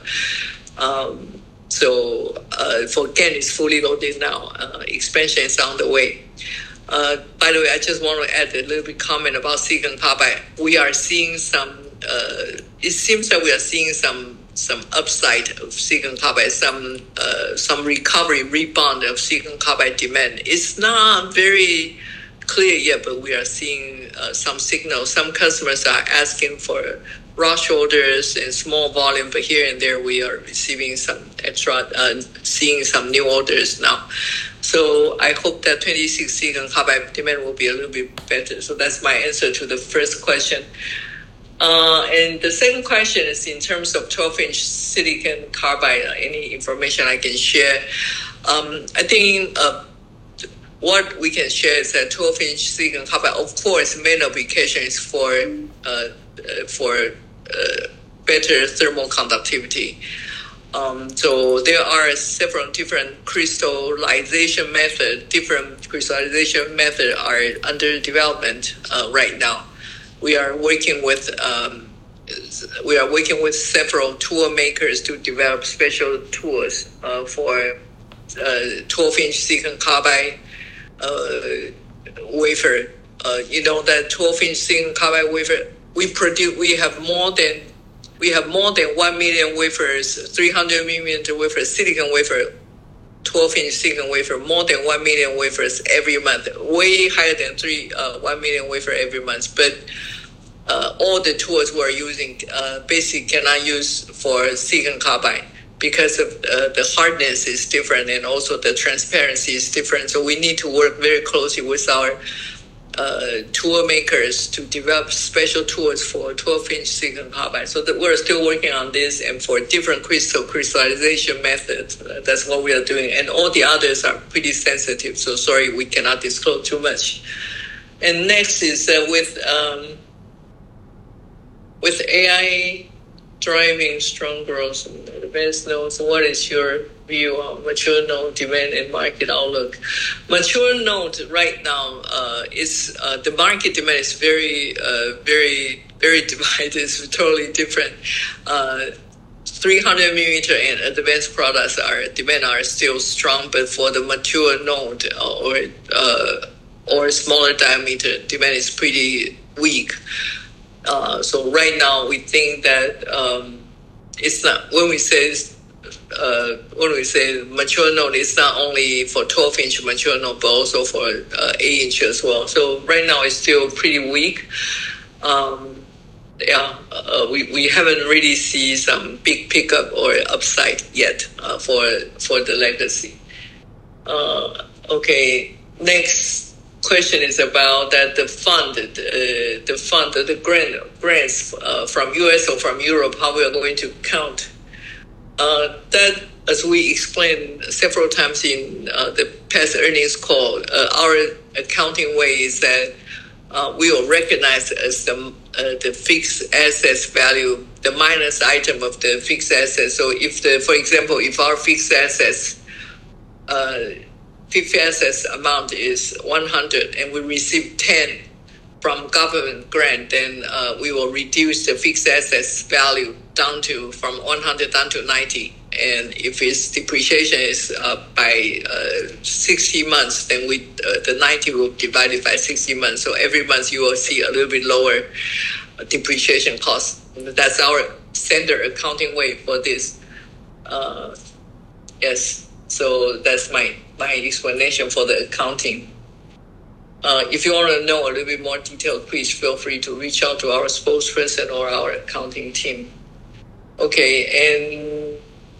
Um, So uh, for GaN, it's fully loaded now. Uh, expansion is on the way. Uh, by the way, I just want to add a little bit comment about silicon carbide. We are seeing some. Uh, it seems that we are seeing some some upside of silicon carbide, some uh, some recovery, rebound of silicon carbide demand. It's not very clear yet, but we are seeing uh, some signals. Some customers are asking for rush orders and small volume, but here and there we are receiving some extra, uh, seeing some new orders now. So I hope that twenty-six silicon carbide demand will be a little bit better. So that's my answer to the first question. Uh, and the second question is in terms of twelve-inch silicon carbide, uh, any information I can share. Um, I think uh, what we can share is that twelve-inch silicon carbide, of course, main application is for uh, for uh, better thermal conductivity. Um, so there are several different crystallization methods. Different crystallization methods are under development uh, right now. We are working with um, we are working with several tool makers to develop special tools uh, for twelve-inch uh, silicon carbide uh, wafer. Uh, you know that twelve-inch silicon carbide wafer. We produce. We have more than we have more than one million wafers, three hundred millimeter wafers, silicon wafer, twelve-inch silicon wafer, more than one million wafers every month, way higher than three uh, one million wafer every month. But uh, all the tools we're using uh, basically cannot use for silicon carbide because of uh, the hardness is different and also the transparency is different. So we need to work very closely with our Uh, tool makers to develop special tools for twelve-inch silicon carbide. So that we're still working on this, and for different crystal crystallization methods, uh, that's what we are doing. And all the others are pretty sensitive. So sorry, we cannot disclose too much. And next is uh, with um, with A I driving strong growth in advanced nodes. What is your view on mature node demand and market outlook? Mature node right now uh, is uh, the market demand is very, uh, very, very divided. It's totally different. Uh, three hundred millimeter and advanced products are demand are still strong, but for the mature node uh, or uh, or smaller diameter, demand is pretty weak. Uh, so right now we think that um, it's not when we say uh, when we say mature node, it's not only for twelve-inch mature node, but also for uh, eight-inch as well. So right now it's still pretty weak. Um, yeah, uh, we we haven't really seen some big pickup or upside yet uh, for for the legacy. Uh, okay, next question is about that the fund, uh, the fund, the grant grants uh, from U S or from Europe, how we are going to count. Uh, that, as we explained several times in uh, the past earnings call, uh, our accounting way is that uh, we will recognize as the uh, the fixed assets value, the minus item of the fixed assets. So if the, for example, if our fixed assets uh, fixed assets amount is one hundred and we receive ten from government grant, then uh, we will reduce the fixed assets value down to from one hundred down to ninety. And if its depreciation is uh, by uh, sixty months, then we uh, the ninety will divide it by sixty months. So every month you will see a little bit lower depreciation cost. That's our standard accounting way for this. Uh, yes, so that's my, my explanation for the accounting. Uh, if you want to know a little bit more detail, please feel free to reach out to our spokesperson or our accounting team. Okay, and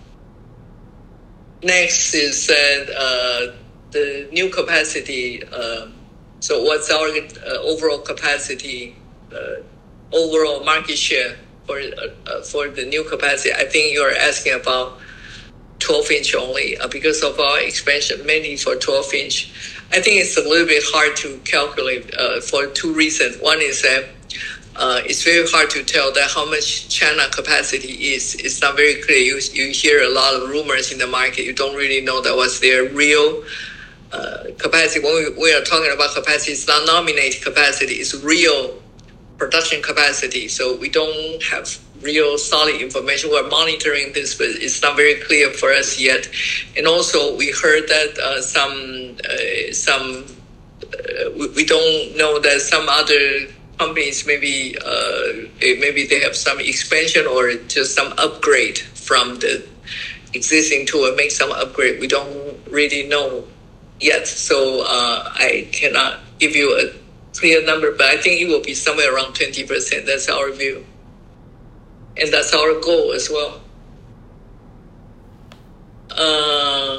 next is that uh, the new capacity. Uh, so what's our uh, overall capacity, uh, overall market share for uh, for the new capacity? I think you're asking about twelve inch only uh, because of our expansion, mainly for twelve inch. I think it's a little bit hard to calculate uh, for two reasons. One is that uh, it's very hard to tell that how much China capacity is. It's not very clear. You, you hear a lot of rumors in the market. You don't really know that what's their real uh, capacity. When we, we are talking about capacity, it's not nominated capacity. It's real production capacity. So we don't have real solid information. We're monitoring this, but it's not very clear for us yet. And also, we heard that uh, some uh, some uh, we, we don't know that some other companies maybe uh, maybe they have some expansion or just some upgrade from the existing tool and make some upgrade. We don't really know yet, so uh, I cannot give you a clear number. But I think it will be somewhere around twenty percent. That's our view. And that's our goal as well. Uh,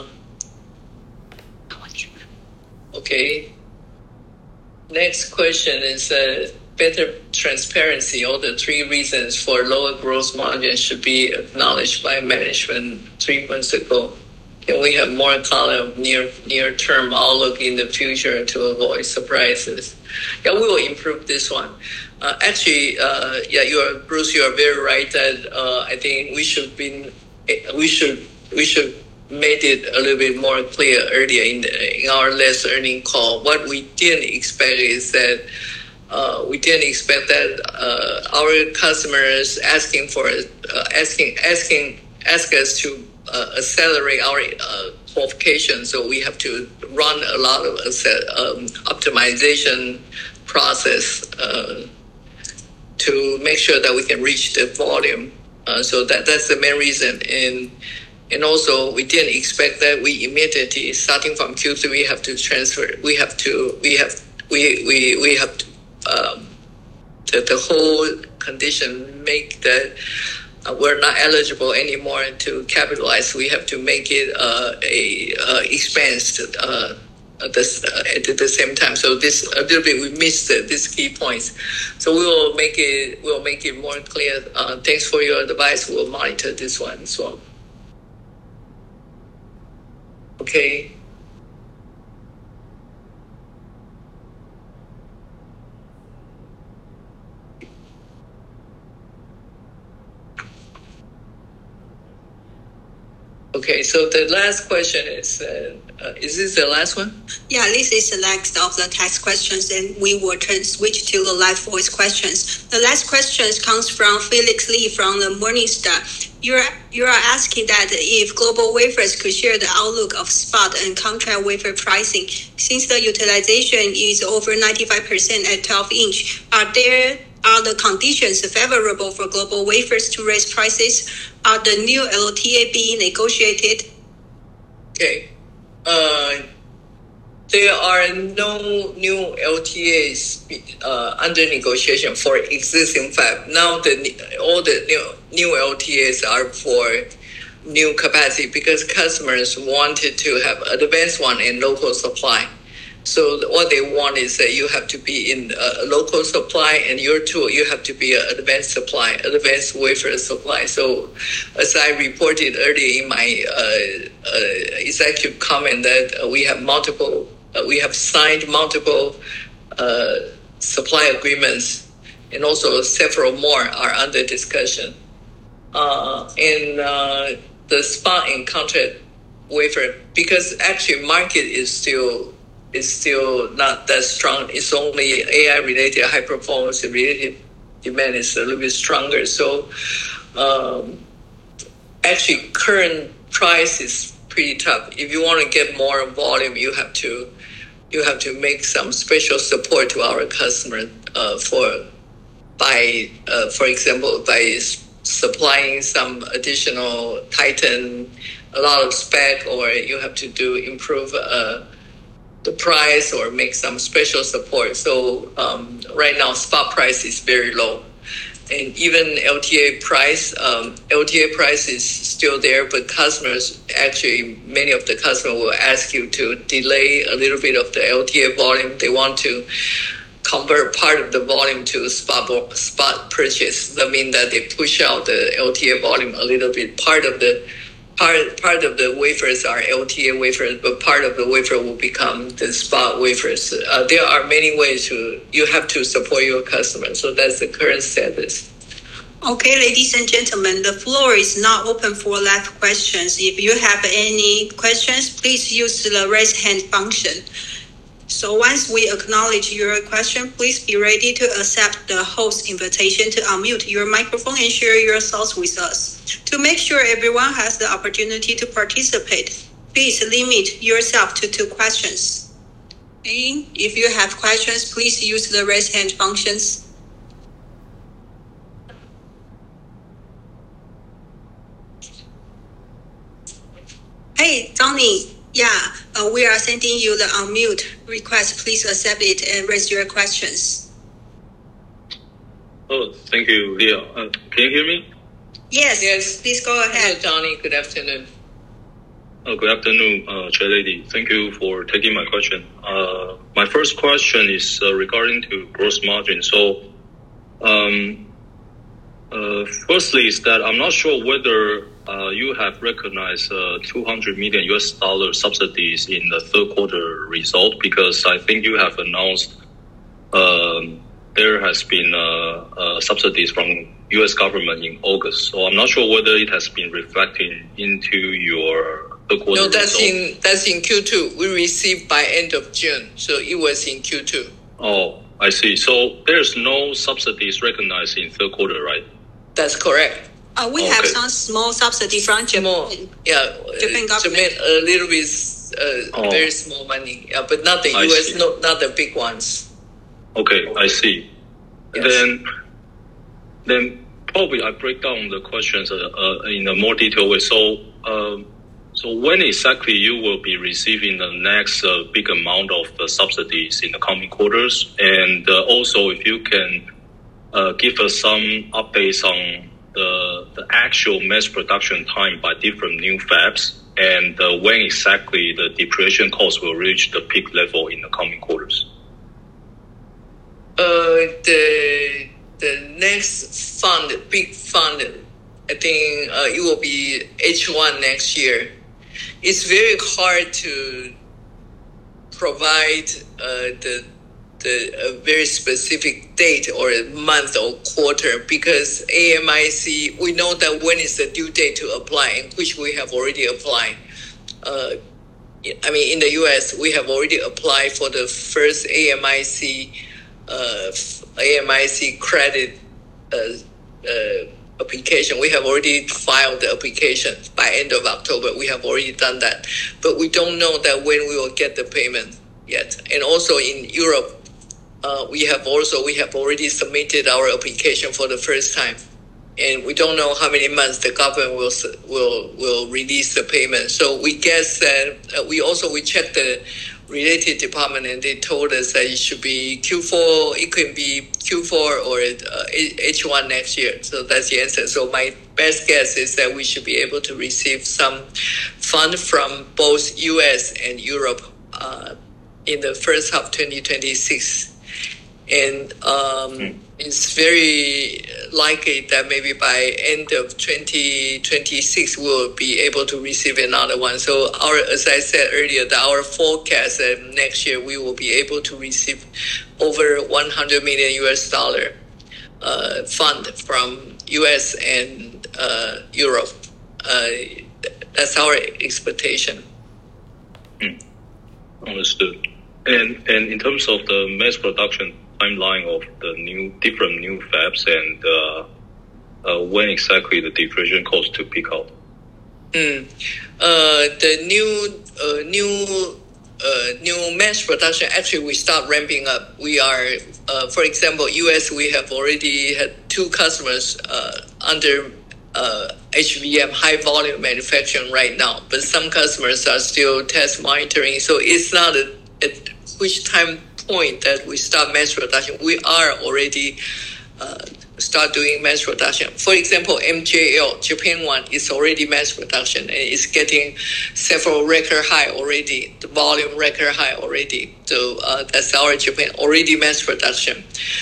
okay. Next question is uh, better transparency. All the three reasons for lower gross margin should be acknowledged by management three months ago. Can we have more color of near near term outlook in the future to avoid surprises? Yeah, we will improve this one. Uh, actually, uh, yeah, you are Bruce. You are very right that uh, I think we should be we should we should made it a little bit more clear earlier in the, in our last earnings call. What we didn't expect is that uh, we didn't expect that uh, our customers asking for uh, asking asking ask us to uh, accelerate our uh, qualification. So we have to run a lot of um, optimization process uh, to make sure that we can reach the volume. Uh, so that that's the main reason. And and also we didn't expect that we immediately starting from Q three we have to transfer. We have to we have we we we have to um, the the whole condition make that uh, we're not eligible anymore to capitalize. We have to make it uh, a uh, expense. Uh, At the, uh, at the same time, so this a little bit we missed uh, these key points. So we will make it we'll make it more clear. Uh, thanks for your advice. We'll monitor this one as well. Okay. Okay, so the last question is, uh, uh, is this the last one? Yeah, this is the last of the text questions, and we will turn switch to the live voice questions. The last question comes from Felix Lee from the Morningstar. You're, you are asking that if GlobalWafers could share the outlook of spot and contract wafer pricing. Since the utilization is over ninety-five percent at twelve inch, are there Are the conditions favorable for GlobalWafers to raise prices? Are the new L T A being negotiated? Okay. Uh, there are no new L T As uh, under negotiation for existing fab. Now the all the new, new L T As are for new capacity because customers wanted to have advanced one and local supply. So what they want is that you have to be in a local supply, and your tool you have to be an advanced supply, advanced wafer supply. So, as I reported earlier in my uh, uh, executive comment, that uh, we have multiple, uh, we have signed multiple uh, supply agreements, and also several more are under discussion. Uh, and uh, the spot and contract wafer, because actually market is still is still not that strong. It's only A I related, high performance related demand is a little bit stronger. So um, actually current price is pretty tough. If you want to get more volume, you have to you have to make some special support to our customer uh, for by uh, for example by supplying some additional Titan, a lot of spec, or you have to do improve uh, the price or make some special support. So um, right now spot price is very low, and even L T A price, um, L T A price is still there, but customers actually many of the customers will ask you to delay a little bit of the L T A volume. They want to convert part of the volume to spot spot purchase. That means that they push out the L T A volume a little bit. Part of the part part of the wafers are L T A wafers, but part of the wafer will become the spot wafers. Uh, there are many ways to you have to support your customers. So that's the current status. Okay, ladies and gentlemen, the floor is now open for live questions. If you have any questions, please use the raise hand function. So once we acknowledge your question, please be ready to accept the host invitation to unmute your microphone and share your thoughts with us. To make sure everyone has the opportunity to participate, please limit yourself to two questions. And if you have questions, please use the raise hand functions. Hey, Tony. Yeah, uh, we are sending you the unmute request. Please accept it and raise your questions. Oh, thank you, Leah. Uh, can you hear me? Yes. Yes. Please go ahead. Hello, Johnny. Good afternoon. Oh, good afternoon, uh, Chair Lady. Thank you for taking my question. Uh, my first question is uh, regarding to gross margin. So, um, uh, firstly, is that I'm not sure whether Uh, you have recognized uh, two hundred million U S dollar subsidies in the third quarter result, because I think you have announced um, there has been uh, uh, subsidies from U S government in August. So I'm not sure whether it has been reflected into your third quarter No, that's result. in that's in Q two. We received by end of June, so it was in Q two. Oh, I see. So there's no subsidies recognized in third quarter, right? That's correct. Uh, we Okay. have some small subsidy from Japan. Small, yeah, Japan uh, government. Japan, a little bit, uh, Oh. very small money, yeah, but not the I U S, see. no, not the big ones. Okay, I see. Yes. Then, then probably I break down the questions uh, uh, in a more detailed way. So, um, so when exactly you will be receiving the next uh, big amount of the subsidies in the coming quarters, and uh, also if you can uh, give us some updates on the the actual mass production time by different new fabs, and uh, when exactly the depreciation cost will reach the peak level in the coming quarters. Uh, the the next fund, big fund, I think uh, it will be H one next year. It's very hard to provide uh, the the a very specific date or a month or quarter, because A M I C, we know that when is the due date to apply, and which we have already applied. Uh, I mean, in the U S, we have already applied for the first A M I C uh, A M I C credit uh, uh, application. We have already filed the application by end of October. We have already done that, but we don't know that when we will get the payment yet. And also in Europe, uh, we have also we have already submitted our application for the first time, and we don't know how many months the government will will will release the payment. So we guess that uh, we also we checked the related department, and they told us that it should be Q four. It could be Q four or uh, H one next year. So that's the answer. So my best guess is that we should be able to receive some fund from both U S and Europe uh, in the first half twenty twenty-six. And um, mm. it's very likely that maybe by end of twenty twenty-six we'll be able to receive another one. So our, as I said earlier, that our forecast that next year we will be able to receive over one hundred million U S dollar uh, fund from U S and uh, Europe. Uh, that's our expectation. Hmm. Understood. And and in terms of the mass production timeline of the new different new fabs and uh, uh, when exactly the depreciation cost to peak out? Mm. Uh, the new uh, new uh, new mass production, actually we start ramping up. We are, uh, for example, U S we have already had two customers uh, under uh, H V M, high volume manufacturing right now, but some customers are still test monitoring. So it's not a, at which time point that we start mass production. We are already uh, start doing mass production. For example, M J L, Japan one, is already mass production and it's getting several record high already, the volume record high already. So uh, that's our Japan already mass production.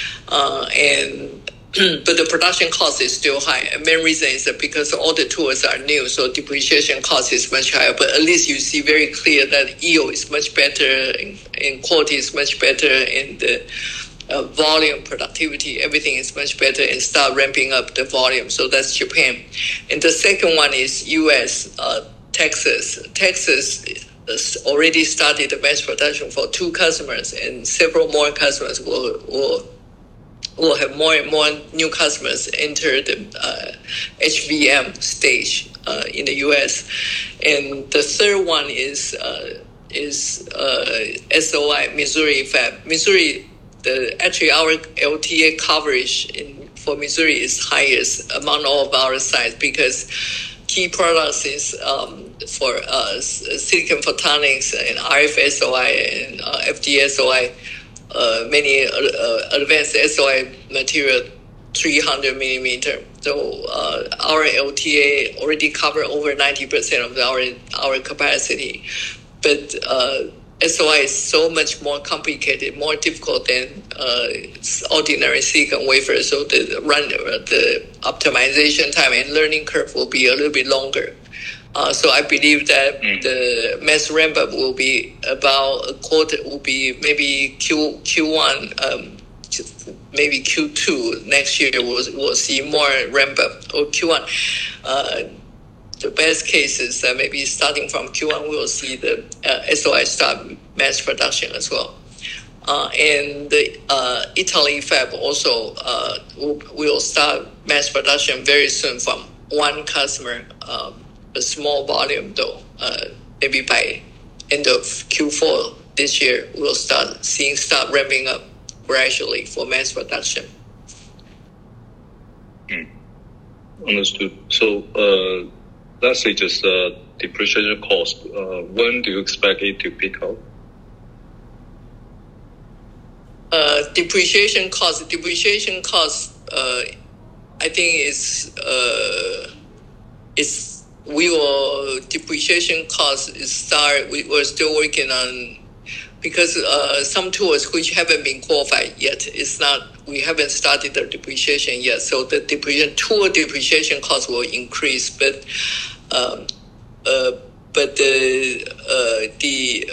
Uh, and but the production cost is still high. And main reason is that because all the tools are new, so depreciation cost is much higher. But at least you see very clear that yield is much better and, and quality is much better and the uh, volume, productivity, everything is much better and start ramping up the volume. So that's Japan. And the second one is U S, uh, Texas. Texas has already started the mass production for two customers and several more customers will will We'll have more and more new customers enter the uh, H V M stage uh, in the U S. And the third one is uh, is uh, S O I, Missouri fab. Missouri, the actually our L T A coverage in for Missouri is highest among all of our sites because key products is um, for uh, silicon photonics and R F S O I and uh, F D S O I. Uh, many uh, advanced S O I material, three hundred millimeter. So uh, our L T A already cover over ninety percent of our our capacity. But uh, S O I is so much more complicated, more difficult than uh, ordinary silicon wafer. So the run, the optimization time and learning curve will be a little bit longer. Uh, so I believe that mm. the mass ramp up will be about a quarter, will be maybe Q Q1, um, maybe Q two next year. We'll we'll see more ramp up or Q one. Uh, the best case is that maybe starting from Q one, we'll see the uh, S O I start mass production as well. Uh, and the uh, Italy fab also uh, will, will start mass production very soon from one customer. Um, a small volume though, uh, maybe by end of Q four this year, we'll start seeing start ramping up gradually for mass production. Mm. Understood. So, uh, let's say just uh, depreciation cost. Uh, when do you expect it to peak out? Uh, depreciation cost. Depreciation cost. Uh, I think is uh, is. We will depreciation cost is start. We, we're still working on because uh, some tools which haven't been qualified yet. It's not. We haven't started the depreciation yet. So the depreciation tool depreciation cost will increase, but um, uh, but the uh, the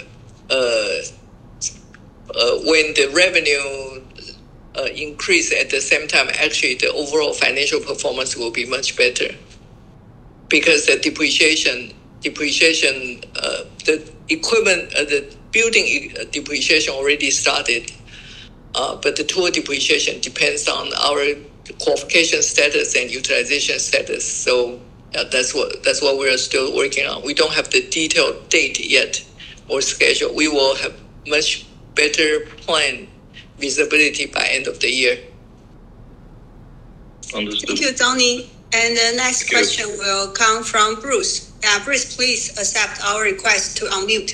uh, uh, when the revenue uh, increase at the same time, actually the overall financial performance will be much better. Because the depreciation, depreciation, uh, the equipment, uh, the building depreciation already started, uh, but the tool depreciation depends on our qualification status and utilization status. So uh, that's what that's what we're still working on. We don't have the detailed date yet or schedule. We will have much better plan visibility by end of the year. Understood. Thank you, Tony. And the next Thank question you. will come from Bruce. Yeah, Bruce, please accept our request to unmute.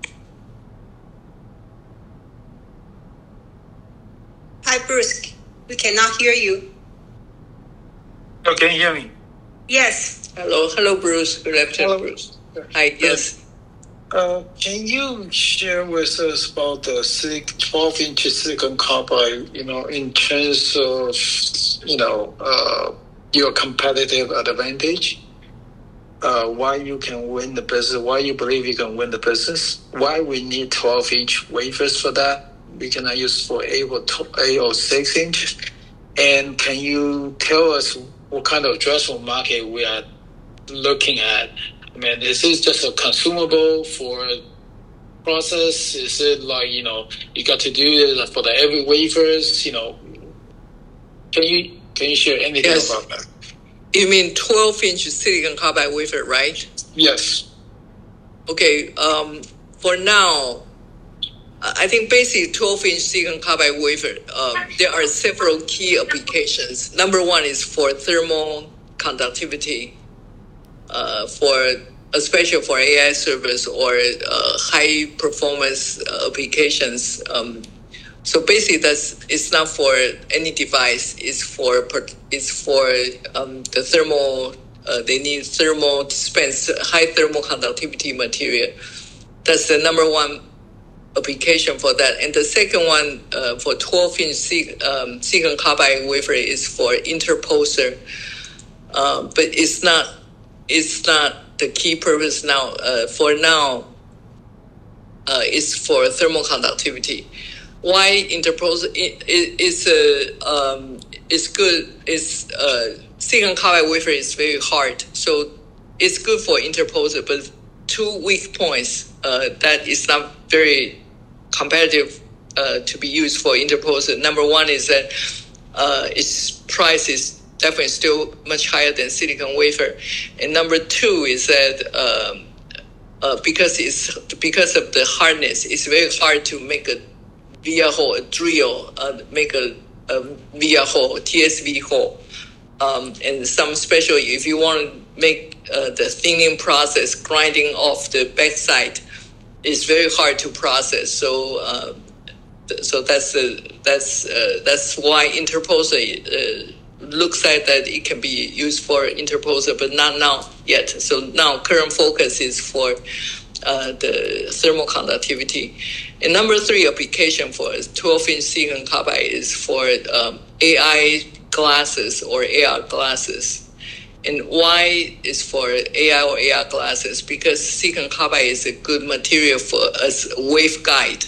Hi, Bruce. We cannot hear you. Oh, can you hear me? Yes. Hello, hello, Bruce. Good afternoon, Hello. Bruce. Hi, yes. Uh, can you share with us about the twelve inch silicon carbide, you know, in terms of, you know, uh, your competitive advantage, uh, why you can win the business, why you believe you can win the business, why we need twelve inch wafers for that, we cannot use for eight or six inch, and can you tell us what kind of addressable market we are looking at I mean, is this just a consumable for process? Is it like, you know, you got to do it for the every wafers? You know, can you can you share anything yes. about that? You mean twelve inch silicon carbide wafer, right? Yes. Okay. Um, for now, I think basically twelve inch silicon carbide wafer. Um, there are several key applications. Number one is for thermal conductivity, uh, for especially for A I servers or uh, high performance uh, applications. Um, so basically, that's it's not for any device. It's for it's for um, the thermal. Uh, they need thermal dispense high thermal conductivity material. That's the number one application for that. And the second one uh, for twelve inch si- um, silicon carbide wafer is for interposer, uh, but it's not it's not the key purpose now. Uh, for now, uh, it's for thermal conductivity. Why interposer? It, it, it's a um, it's good. It's uh, silicon carbide wafer is very hard, so it's good for interposer. But two weak points uh, that is not very competitive uh, to be used for interposer. Number one is that uh, its price is definitely still much higher than silicon wafer, and number two is that um, uh, because it's because of the hardness, it's very hard to make a via hole, a drill, uh, make a, a via hole, T S V hole, um, and some special. If you want to make uh, the thinning process, grinding off the backside, it's very hard to process. So, uh, so that's the that's uh, that's why interposer uh, looks like that it can be used for interposer, but not now yet. So now current focus is for uh, the thermal conductivity. And number three application for twelve inch silicon carbide is for um, A I glasses or A R glasses. And why is for A I or A R glasses? Because silicon carbide is a good material for as a waveguide.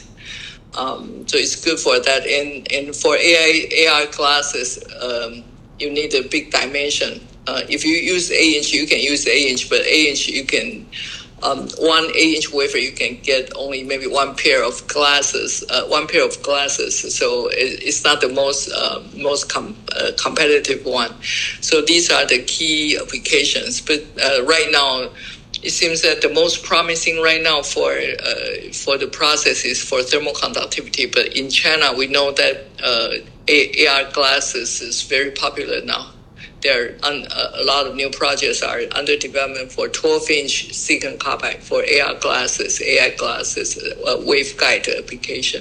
Um, so it's good for that. And, and for A I, A R glasses, um, you need a big dimension. Uh, if you use eight inch, you can use eight inch, but eight inch, you can, um, one eight inch wafer, you can get only maybe one pair of glasses, uh, one pair of glasses. So it, it's not the most, uh, most com- uh, competitive one. So these are the key applications. But uh, right now, it seems that the most promising right now for uh, for the process is for thermal conductivity. But in China, we know that uh, A R glasses is very popular now. There are un- a lot of new projects are under development for twelve inch silicon carbide for A R glasses, A I glasses, uh, waveguide application.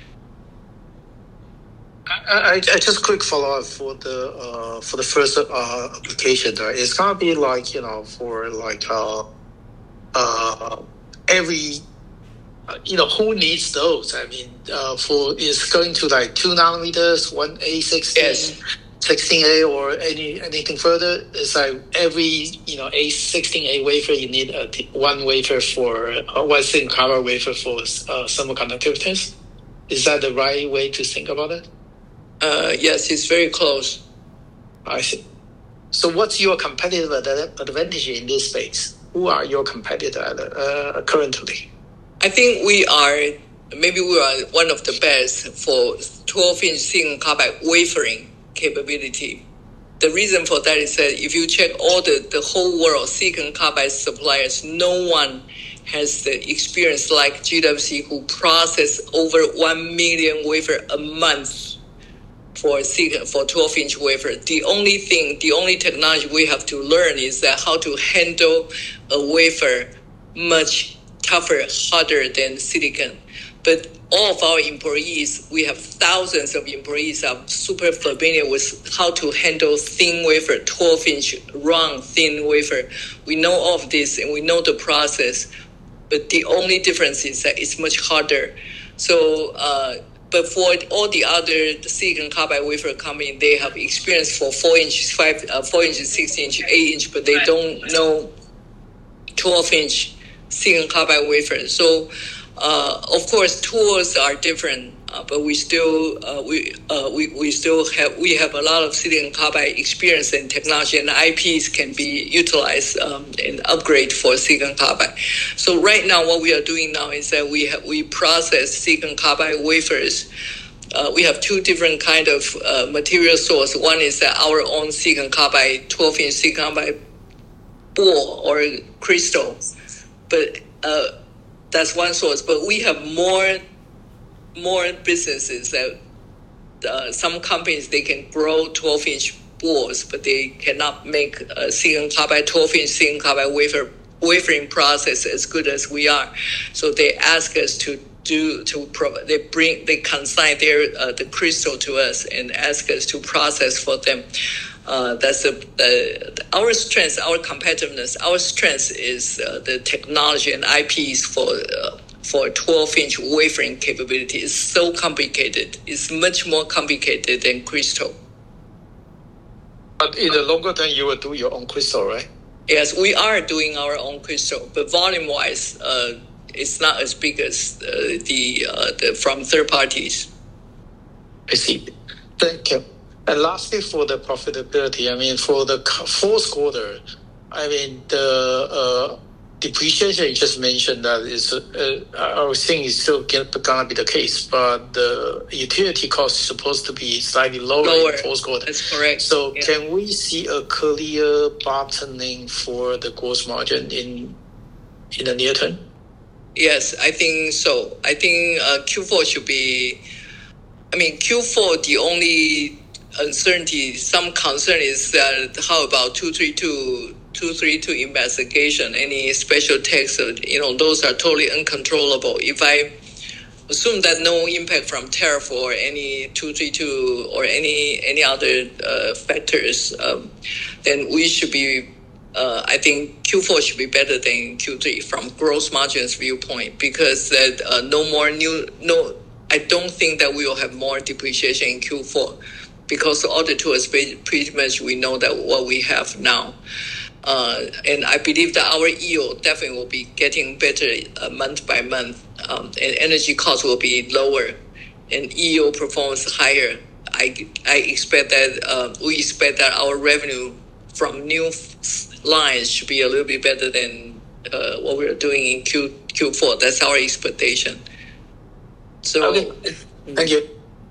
I, I just quick follow up for the uh, for the first uh, application. Right? It's gonna be like, you know, for like uh, uh, every uh, you know, who needs those? I mean, uh, for it's going to like two nanometers, one A sixteen. Yes. sixteen A or any anything further. It's like every, you know, A sixteen A wafer, you need a t- one wafer for uh, one silicon carbide wafer for uh, thermal conductivity. Is that the right way to think about it? Uh, yes, it's very close. I see. So what's your competitive ad- advantage in this space? Who are your competitors uh, currently? I think we are, maybe we are one of the best for twelve inch silicon carbide wafering capability. The reason for that is that if you check all the, the whole world silicon carbide suppliers, no one has the experience like G W C, who process over one million wafer a month for silicon, for twelve inch wafer. The only thing, the only technology we have to learn is that how to handle a wafer much tougher, harder than silicon. But all of our employees, we have thousands of employees are super familiar with how to handle thin wafer, twelve inch round thin wafer. We know all of this and we know the process, but the only difference is that it's much harder. So, uh, but for all the other silicon carbide wafer company, they have experience for four inch, five, uh, four inch, six inch, eight inch, but they don't know twelve inch silicon carbide wafer. So Uh, of course, tools are different, uh, but we still uh, we uh, we we still have we have a lot of silicon carbide experience and technology, and I Ps can be utilized um, and upgrade for silicon carbide. So right now, what we are doing now is that we have, we process silicon carbide wafers. Uh, we have two different kind of uh, material source. One is that our own silicon carbide, twelve inch silicon carbide ball or crystal, but uh, that's one source. But we have more more businesses that uh, some companies, they can grow twelve inch balls, but they cannot make a silicon carbide twelve inch silicon carbide wafer wafering process as good as we are. So they ask us to do to provide. They bring they consign their uh, the crystal to us and ask us to process for them. Uh, that's the, the our strength, our competitiveness. Our strength is uh, the technology and I Ps for uh, for twelve inch wafering capability. It's so complicated. It's much more complicated than crystal. But in the longer term, you will do your own crystal, right? Yes, we are doing our own crystal, but volume-wise, uh, it's not as big as uh, the, uh, the from third parties. I see. Thank you. And lastly, for the profitability, I mean, for the fourth quarter, I mean, the uh, depreciation you just mentioned that is, uh, I was saying is still going to be the case, but the utility cost is supposed to be slightly lower, lower. in the fourth quarter. That's correct. So yeah. Can we see a clear bottoming for the gross margin in in the near term? Yes, I think so. I think uh, Q four should be, I mean, Q four, the only uncertainty, some concern is that how about two thirty-two, two thirty-two investigation, any special tax, you know, those are totally uncontrollable. If I assume that no impact from tariff or any two thirty-two or any any other uh, factors, um, then we should be, uh, I think Q four should be better than Q three from gross margins viewpoint, because that uh, no more new, no, I don't think that we will have more depreciation in Q four. Because all the tools, pretty much we know that what we have now. Uh, and I believe that our yield definitely will be getting better uh, month by month. Um, and energy costs will be lower and yield performance higher. I, I expect that, uh, we expect that our revenue from new lines should be a little bit better than uh, what we're doing in Q, Q4. That's our expectation. So, okay. Thank you.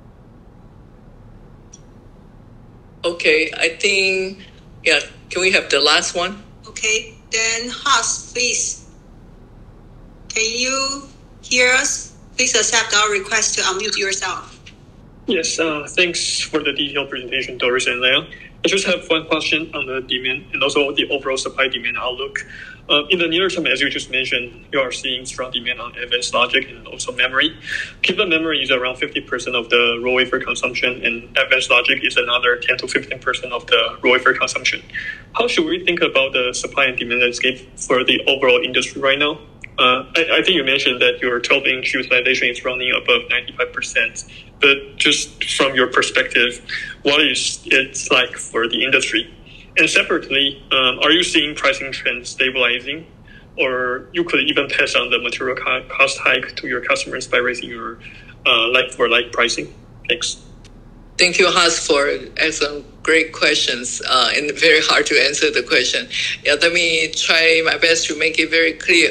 Okay, I think, yeah, can we have the last one? Okay, then Haas, please. Can you hear us? Please accept our request to unmute yourself. Yes, uh, thanks for the detailed presentation, Doris and Leah. I just have one question on the demand and also the overall supply demand outlook. Uh, in the near term, as you just mentioned, you are seeing strong demand on advanced logic and also memory. Given memory is around fifty percent of the raw wafer consumption and advanced logic is another ten to fifteen percent of the raw wafer consumption. How should we think about the supply and demand landscape for the overall industry right now? Uh, I, I think you mentioned that your twelve inch utilization is running above ninety-five percent. But just from your perspective, what is it like for the industry? And separately, um, are you seeing pricing trends stabilizing? Or you could even pass on the material cost hike to your customers by raising your uh, like-for-like pricing? Thanks. Thank you, Haas, for excellent, great questions, uh, and very hard to answer the question. Yeah, let me try my best to make it very clear.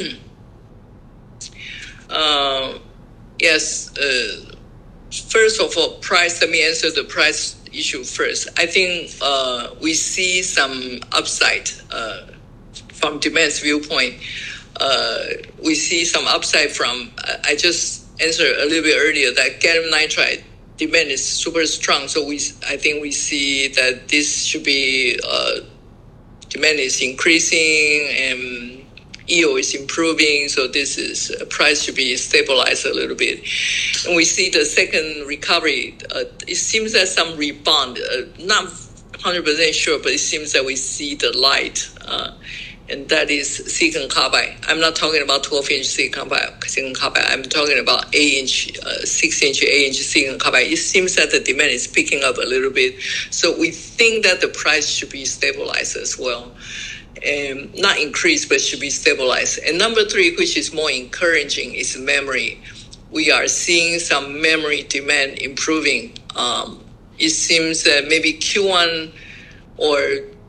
uh, yes, uh, first of all, price, let me answer the price issue first. I think uh, we see some upside uh, from demand's viewpoint. Uh, we see some upside from, I just answered a little bit earlier that gallium nitride demand is super strong. So we, I think we see that this should be, uh, demand is increasing and E O is improving. So this is, uh, price should be stabilized a little bit. And we see the second recovery, uh, it seems that some rebound, uh, not one hundred percent sure, but it seems that we see the light, uh, and that is silicon carbide. I'm not talking about twelve inch silicon carbide, silicon carbide. I'm talking about eight inch, uh, six inch, eight inch silicon carbide. It seems that the demand is picking up a little bit. So we think that the price should be stabilized as well. and not increase, but should be stabilized. And number three, which is more encouraging, is memory. We are seeing some memory demand improving. Um, it seems that maybe Q one or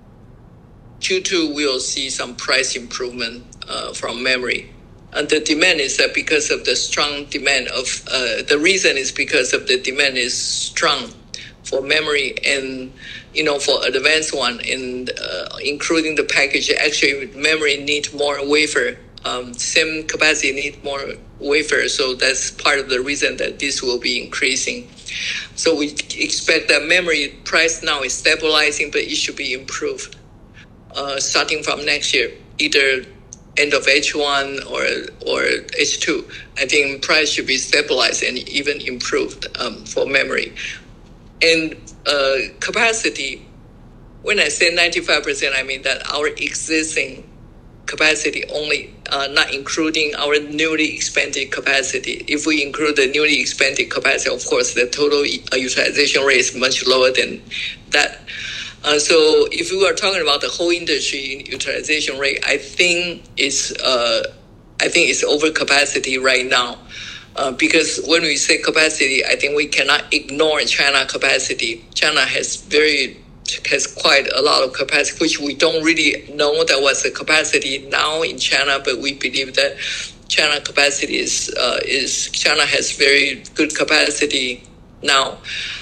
Q two will see some price improvement uh, from memory. And the demand is that because of the strong demand of, uh, the reason is because of the demand is strong for memory and, you know, for advanced one, and uh, including the package. Actually, memory need more wafer. Um, same capacity need more wafer. So that's part of the reason that this will be increasing. So we expect that memory price now is stabilizing, but it should be improved uh, starting from next year, either end of H one or or H two. I think price should be stabilized and even improved um, for memory. And uh, capacity, when I say ninety-five percent, I mean that our existing capacity only, uh, not including our newly expanded capacity. If we include the newly expanded capacity, of course, the total utilization rate is much lower than that. Uh, so if we are talking about the whole industry utilization rate, I think it's uh, I think it's over capacity right now. Uh, because when we say capacity, I think we cannot ignore China capacity. China has very has quite a lot of capacity, which we don't really know that was the capacity now in China, but we believe that China capacity is uh, is China has very good capacity now.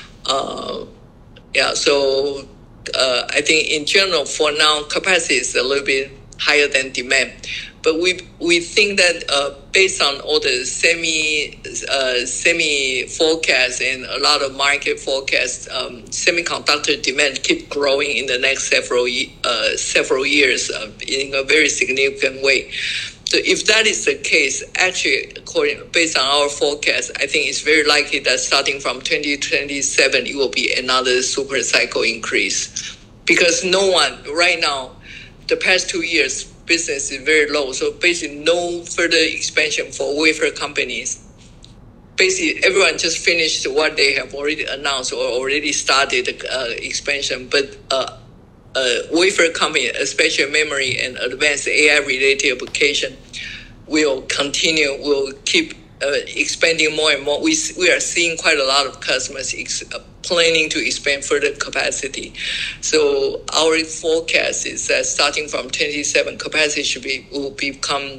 Uh, yeah, so uh, I think in general for now capacity is a little bit higher than demand. But we we think that uh, based on all the semi uh, semi forecasts and a lot of market forecasts, um, semiconductor demand keep growing in the next several uh, several years uh, in a very significant way. So if that is the case, actually, according based on our forecast, I think it's very likely that starting from twenty twenty-seven, it will be another super cycle increase, because no one right now, the past two years, business is very low, so basically no further expansion for wafer companies. Basically, everyone just finished what they have already announced or already started uh, expansion. But uh, uh, wafer company, especially memory and advanced A I-related application, will continue, will keep uh, expanding more and more. We we are seeing quite a lot of customers ex- planning to expand further capacity. So our forecast is that starting from twenty-seven, capacity should be will become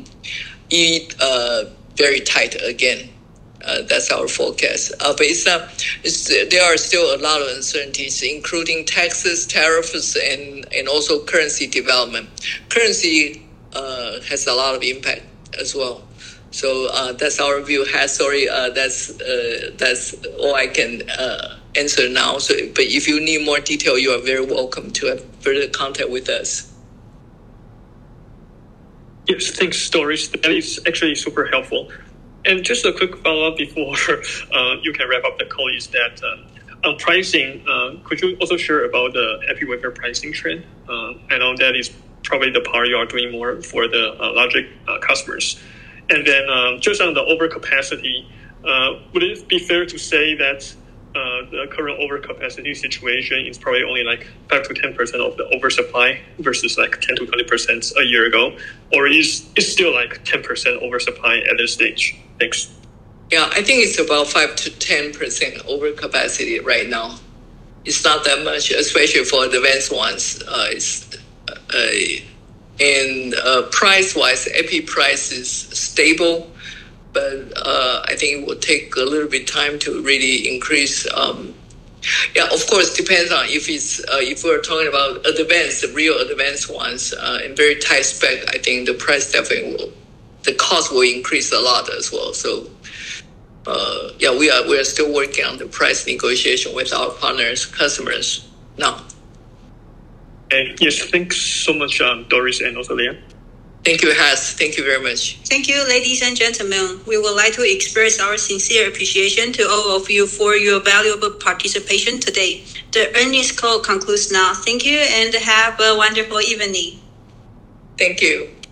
uh, very tight again. Uh, that's our forecast. Uh, but it's not, it's, there are still a lot of uncertainties, including taxes, tariffs, and, and also currency development. Currency uh, has a lot of impact as well. So uh, that's our view. Has sorry, uh, that's uh, that's all I can uh, answer now. So, but if you need more detail, you are very welcome to have further contact with us. Yes, thanks, Doris. That is actually super helpful. And just a quick follow-up before uh, you can wrap up the call is that uh, on pricing, uh, could you also share about the epi wafer pricing trend? Uh, I know that is probably the part you are doing more for the uh, logic uh, customers. And then um, just on the overcapacity, uh, would it be fair to say that uh, the current overcapacity situation is probably only like five to ten percent of the oversupply versus like ten to twenty percent a year ago? Or is it still like ten percent oversupply at this stage? Thanks. Yeah, I think it's about five to ten percent overcapacity right now. It's not that much, especially for advanced ones. Uh, it's uh, And uh, price-wise, epi price is stable, but uh, I think it will take a little bit time to really increase. Um, yeah, of course, depends on if it's uh, if we're talking about advanced, the real advanced ones, uh, and very tight spec. I think the price definitely will, the cost will increase a lot as well. So, uh, yeah, we are we are still working on the price negotiation with our partners, customers now. Uh, yes, thanks so much, um, Doris and also Leah. Thank you, Has. Thank you very much. Thank you, ladies and gentlemen. We would like to express our sincere appreciation to all of you for your valuable participation today. The earnings call concludes now. Thank you and have a wonderful evening. Thank you.